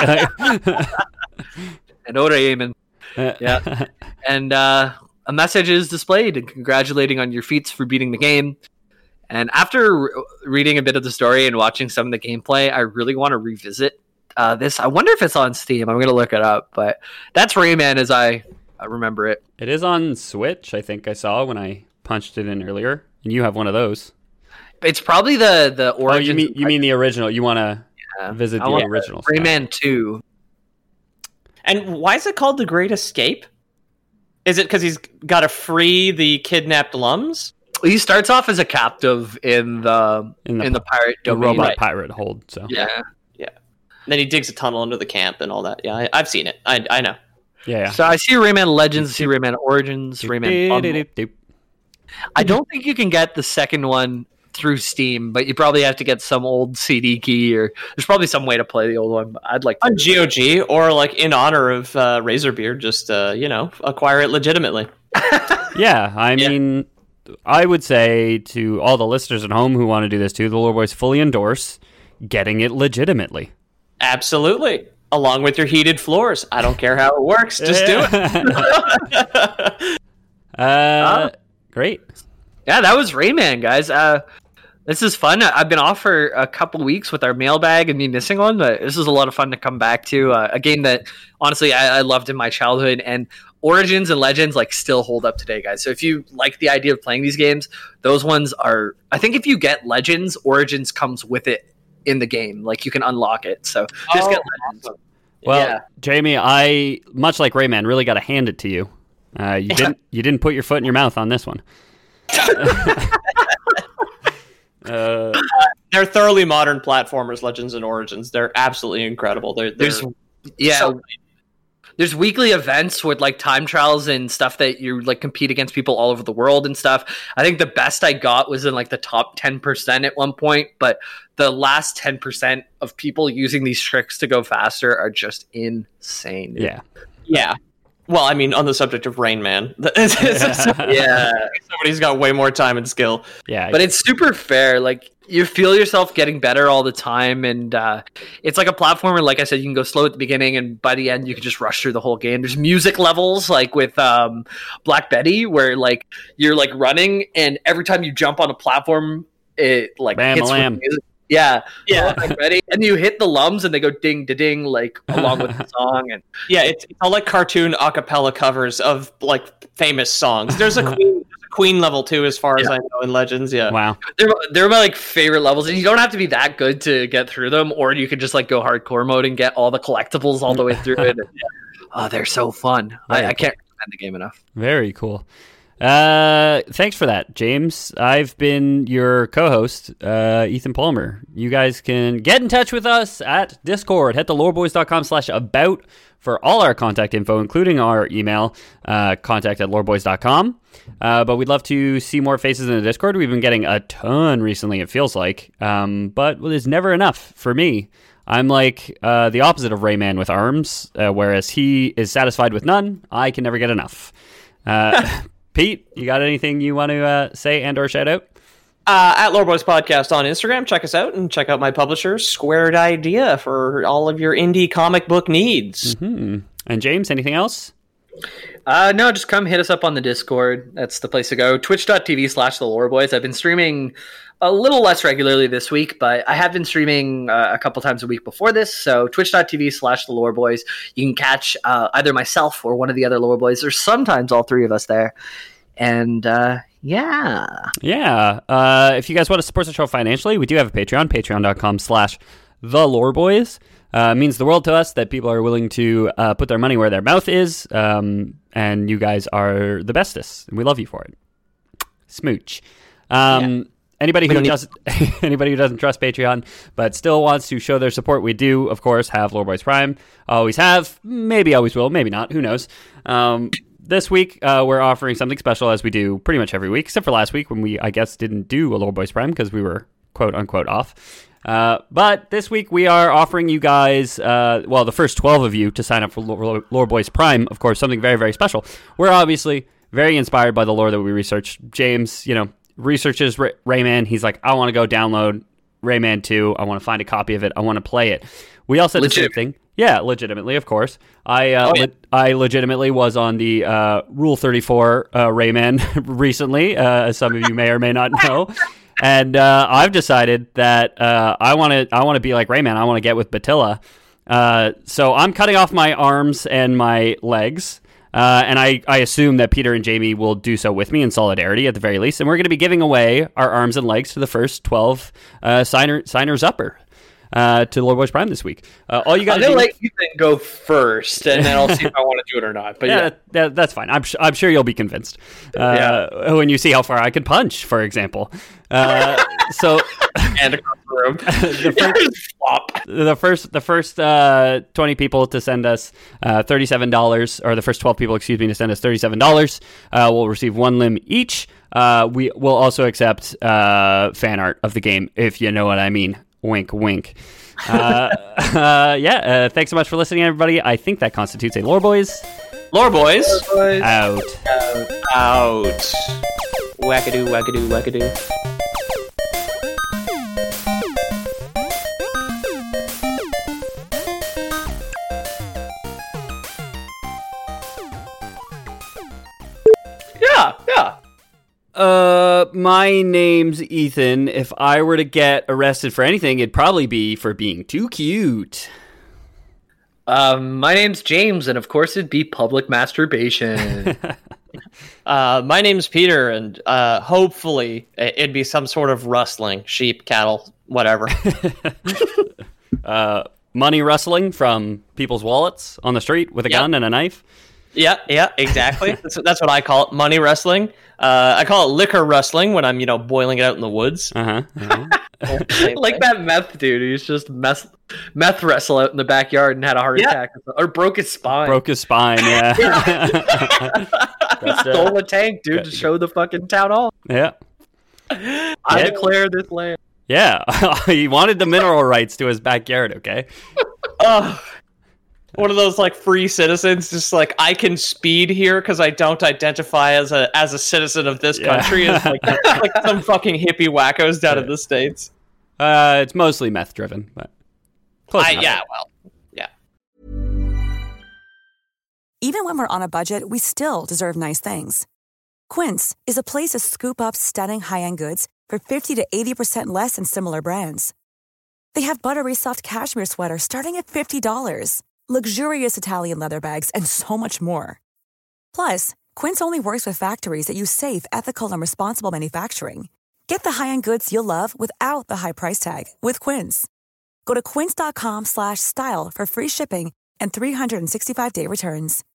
S3: And Ora Eamon. Yeah. And uh, a message is displayed and congratulating on your feats for beating the game. And after re- reading a bit of the story and watching some of the gameplay, I really want to revisit uh, this. I wonder if it's on Steam. I'm going to look it up. But that's Rayman as I, I remember it.
S2: It is on Switch, I think I saw when I punched it in earlier. And you have one of those.
S3: It's probably the, the
S2: Oh,
S3: origin.
S2: you mean you mean the original. You want to
S3: Yeah.
S2: visit
S3: I
S2: the
S3: want
S2: original.
S3: Rayman two.
S4: And why is it called The Great Escape? Is it because he's got to free the kidnapped Lums?
S3: He starts off as a captive in the
S2: In
S3: in
S2: the
S3: the, pirate
S2: The
S3: domain.
S2: robot
S4: right.
S2: pirate hold. So
S3: Yeah.
S4: And then he digs a tunnel under the camp and all that. Yeah, I, I've seen it. I I know.
S2: yeah. yeah.
S3: So I see Rayman Legends, I see Rayman Origins, Rayman Bundle.
S2: Doop-doop-doop.
S3: I don't think you can get the second one through Steam, but you probably have to get some old C D key, or there's probably some way to play the old one. But I'd like to.
S4: On G O G, or like in honor of uh, Razorbeard, just uh, you know, acquire it legitimately.
S2: Yeah, I
S4: Yeah.
S2: mean, I would say to all the listeners at home who want to do this too, the Lore Boys fully endorse getting it legitimately.
S4: Absolutely. Along with your heated floors. I don't care how it works. Just do it.
S2: uh, great.
S3: Yeah, that was Rayman, guys. Uh, this is fun. I- I've been off for a couple weeks with our mailbag and me missing one, but this is a lot of fun to come back to. Uh, a game that honestly I, I loved in my childhood, and Origins and Legends like still hold up today, guys. So if you like the idea of playing these games, those ones are. I think if you get Legends, Origins comes with it in the game. Like you can unlock it. So just
S4: Oh,
S3: get Legends.
S4: awesome.
S2: Well,
S3: Yeah.
S2: Jamie, I much like Rayman, really got to hand it to you. Uh, you didn't you didn't put your foot in your mouth on this one. uh,
S4: They're thoroughly modern platformers, Legends and Origins. They're absolutely incredible. They're, they're
S3: There's yeah.
S4: so-
S3: there's weekly events with like time trials and stuff that you like compete against people all over the world and stuff. I think the best I got was in like the top ten percent at one point, but the last ten percent of people using these tricks to go faster are just insane. Dude.
S2: Yeah.
S4: Yeah. Well, I mean, on the subject of Rain Man,
S3: yeah,
S4: somebody's got way more time and skill.
S2: Yeah.
S3: But it's super fair. Like, you feel yourself getting better all the time, and uh, it's like a platformer. Like I said, you can go slow at the beginning, and by the end, you can just rush through the whole game. There's music levels, like with um, Black Betty, where like you're like running, and every time you jump on a platform, it like
S2: Bam,
S3: hits with
S2: lamb.
S3: music. Yeah,
S4: Yeah.
S3: Black Betty, and you hit the lums, and they go ding da ding, like along with the song, and
S4: Yeah, it's, it's all like cartoon a cappella covers of like famous songs. There's a Queen, there's a Queen level too, as far as
S3: Yeah.
S4: I know in Legends. Yeah.
S2: Wow.
S3: they're they're my like favorite levels, and you don't have to be that good to get through them, or you could just like go hardcore mode and get all the collectibles all the way through it. Oh, they're so fun! I, I can't recommend the game enough.
S2: Very cool. Uh, thanks for that, James. I've been your co-host, uh, Ethan Palmer. You guys can get in touch with us at Discord. Head to loreboys.com slash about for all our contact info, including our email, uh, contact at loreboys dot com. Uh, but we'd love to see more faces in the Discord. We've been getting a ton recently, it feels like. Um, but well, there's never enough for me. I'm like uh, the opposite of Rayman with arms, uh, whereas he is satisfied with none. I can never get enough. Uh, Pete, you got anything you want to uh, say and or shout out?
S4: Uh, at Lore Boys Podcast on Instagram. Check us out and check out my publisher, Squared Idea, for all of your indie comic book needs.
S2: Hmm. And James, anything else?
S3: Uh, no, just come hit us up on the Discord. That's the place to go. Twitch.tv slash the Lore Boys. I've been streaming a little less regularly this week, but I have been streaming uh, a couple times a week before this. So twitch.tv slash the Lore Boys. You can catch uh, either myself or one of the other Lore Boys. There's sometimes all three of us there. And uh, yeah.
S2: Yeah. Uh, if you guys want to support the show financially, we do have a Patreon, patreon.com slash the Lore Boys. Uh, it means the world to us that people are willing to uh, put their money where their mouth is. Um, and you guys are the bestest. And we love you for it. Smooch. Um, yeah. Anybody who doesn't, anybody who doesn't trust Patreon but still wants to show their support, we do, of course, have Lore Boys Prime. Always have, maybe always will, maybe not. Who knows? Um, this week uh, we're offering something special, as we do pretty much every week, except for last week when we, I guess, didn't do a Lore Boys Prime because we were quote unquote off. Uh, but this week we are offering you guys, uh, well, the first twelve of you to sign up for Lore, Lore Boys Prime, of course, something very, very special. We're obviously very inspired by the lore that we researched. James, you know, researches Ray- Rayman. He's like, I want to go download Rayman two. I want to find a copy of it. I want to play it. We all said the same thing. Yeah, legitimately, of course. I uh, oh, yeah. le- I legitimately was on the uh, Rule thirty-four uh, Rayman recently, uh, as some of you may or may not know. And uh, I've decided that uh, I want to I want to be like Rayman. I want to get with Batilla. Uh, so I'm cutting off my arms and my legs. Uh, and I, I assume that Peter and Jamie will do so with me in solidarity at the very least. And we're going to be giving away our arms and legs to the first twelve uh, signer, signers upper uh, to Lore Boys Prime this week. Uh, all you got to do...
S3: let you go first, and then I'll see if I want to do it or not. But yeah,
S2: yeah. That, that, that's fine. I'm, I'm sure you'll be convinced uh, yeah. when you see how far I can punch, for example. Uh, so...
S4: and across the room.
S2: the first, the first, the first uh, twenty people to send us uh, thirty-seven dollars, or the first twelve people, excuse me, to send us thirty-seven dollars, uh, will receive one limb each. Uh, we will also accept uh, fan art of the game, if you know what I mean. Wink, wink. Uh, uh, yeah, uh, thanks so much for listening, everybody. I think that constitutes a Lore Boys.
S4: Lore Boys.
S3: Lore Boys.
S2: Out.
S3: Out.
S4: Out. Wackadoo, wackadoo, wackadoo.
S3: Yeah, yeah.
S2: Uh, my name's Ethan. If I were to get arrested for anything, it'd probably be for being too cute.
S3: Um, my name's James, and of course it'd be public masturbation.
S4: uh, my name's Peter, and uh, hopefully it'd be some sort of rustling, sheep, cattle, whatever.
S2: uh, money rustling from people's wallets on the street with a yep. gun and a knife.
S4: Yeah, yeah, exactly. that's, that's what I call it, money wrestling. Uh, I call it liquor rustling when I'm, you know, boiling it out in the woods.
S2: Uh-huh. uh-huh.
S3: Like that meth dude who's just meth meth wrestle out in the backyard and had a heart
S4: Yeah.
S3: attack or broke his spine.
S2: Broke his spine. Yeah. That's, uh,
S3: Stole a tank, dude, to show the fucking town hall.
S2: yeah.
S3: I
S2: Yeah.
S3: declare this land.
S2: Yeah. He wanted the mineral rights to his backyard. Okay.
S4: Oh, one of those like free citizens, just like I can speed here because I don't identify as a as a citizen of this
S2: Yeah.
S4: country. It's like, like some fucking hippie wackos down in the States.
S2: Uh, it's mostly meth driven, but close
S4: I,
S2: enough.
S4: yeah, well, yeah.
S5: Even when we're on a budget, we still deserve nice things. Quince is a place to scoop up stunning high-end goods for fifty to eighty percent less than similar brands. They have buttery soft cashmere sweaters starting at fifty dollars, luxurious Italian leather bags, and so much more. Plus, Quince only works with factories that use safe, ethical, and responsible manufacturing. Get the high-end goods you'll love without the high price tag with Quince. Go to quince.com slash style for free shipping and three sixty-five day returns.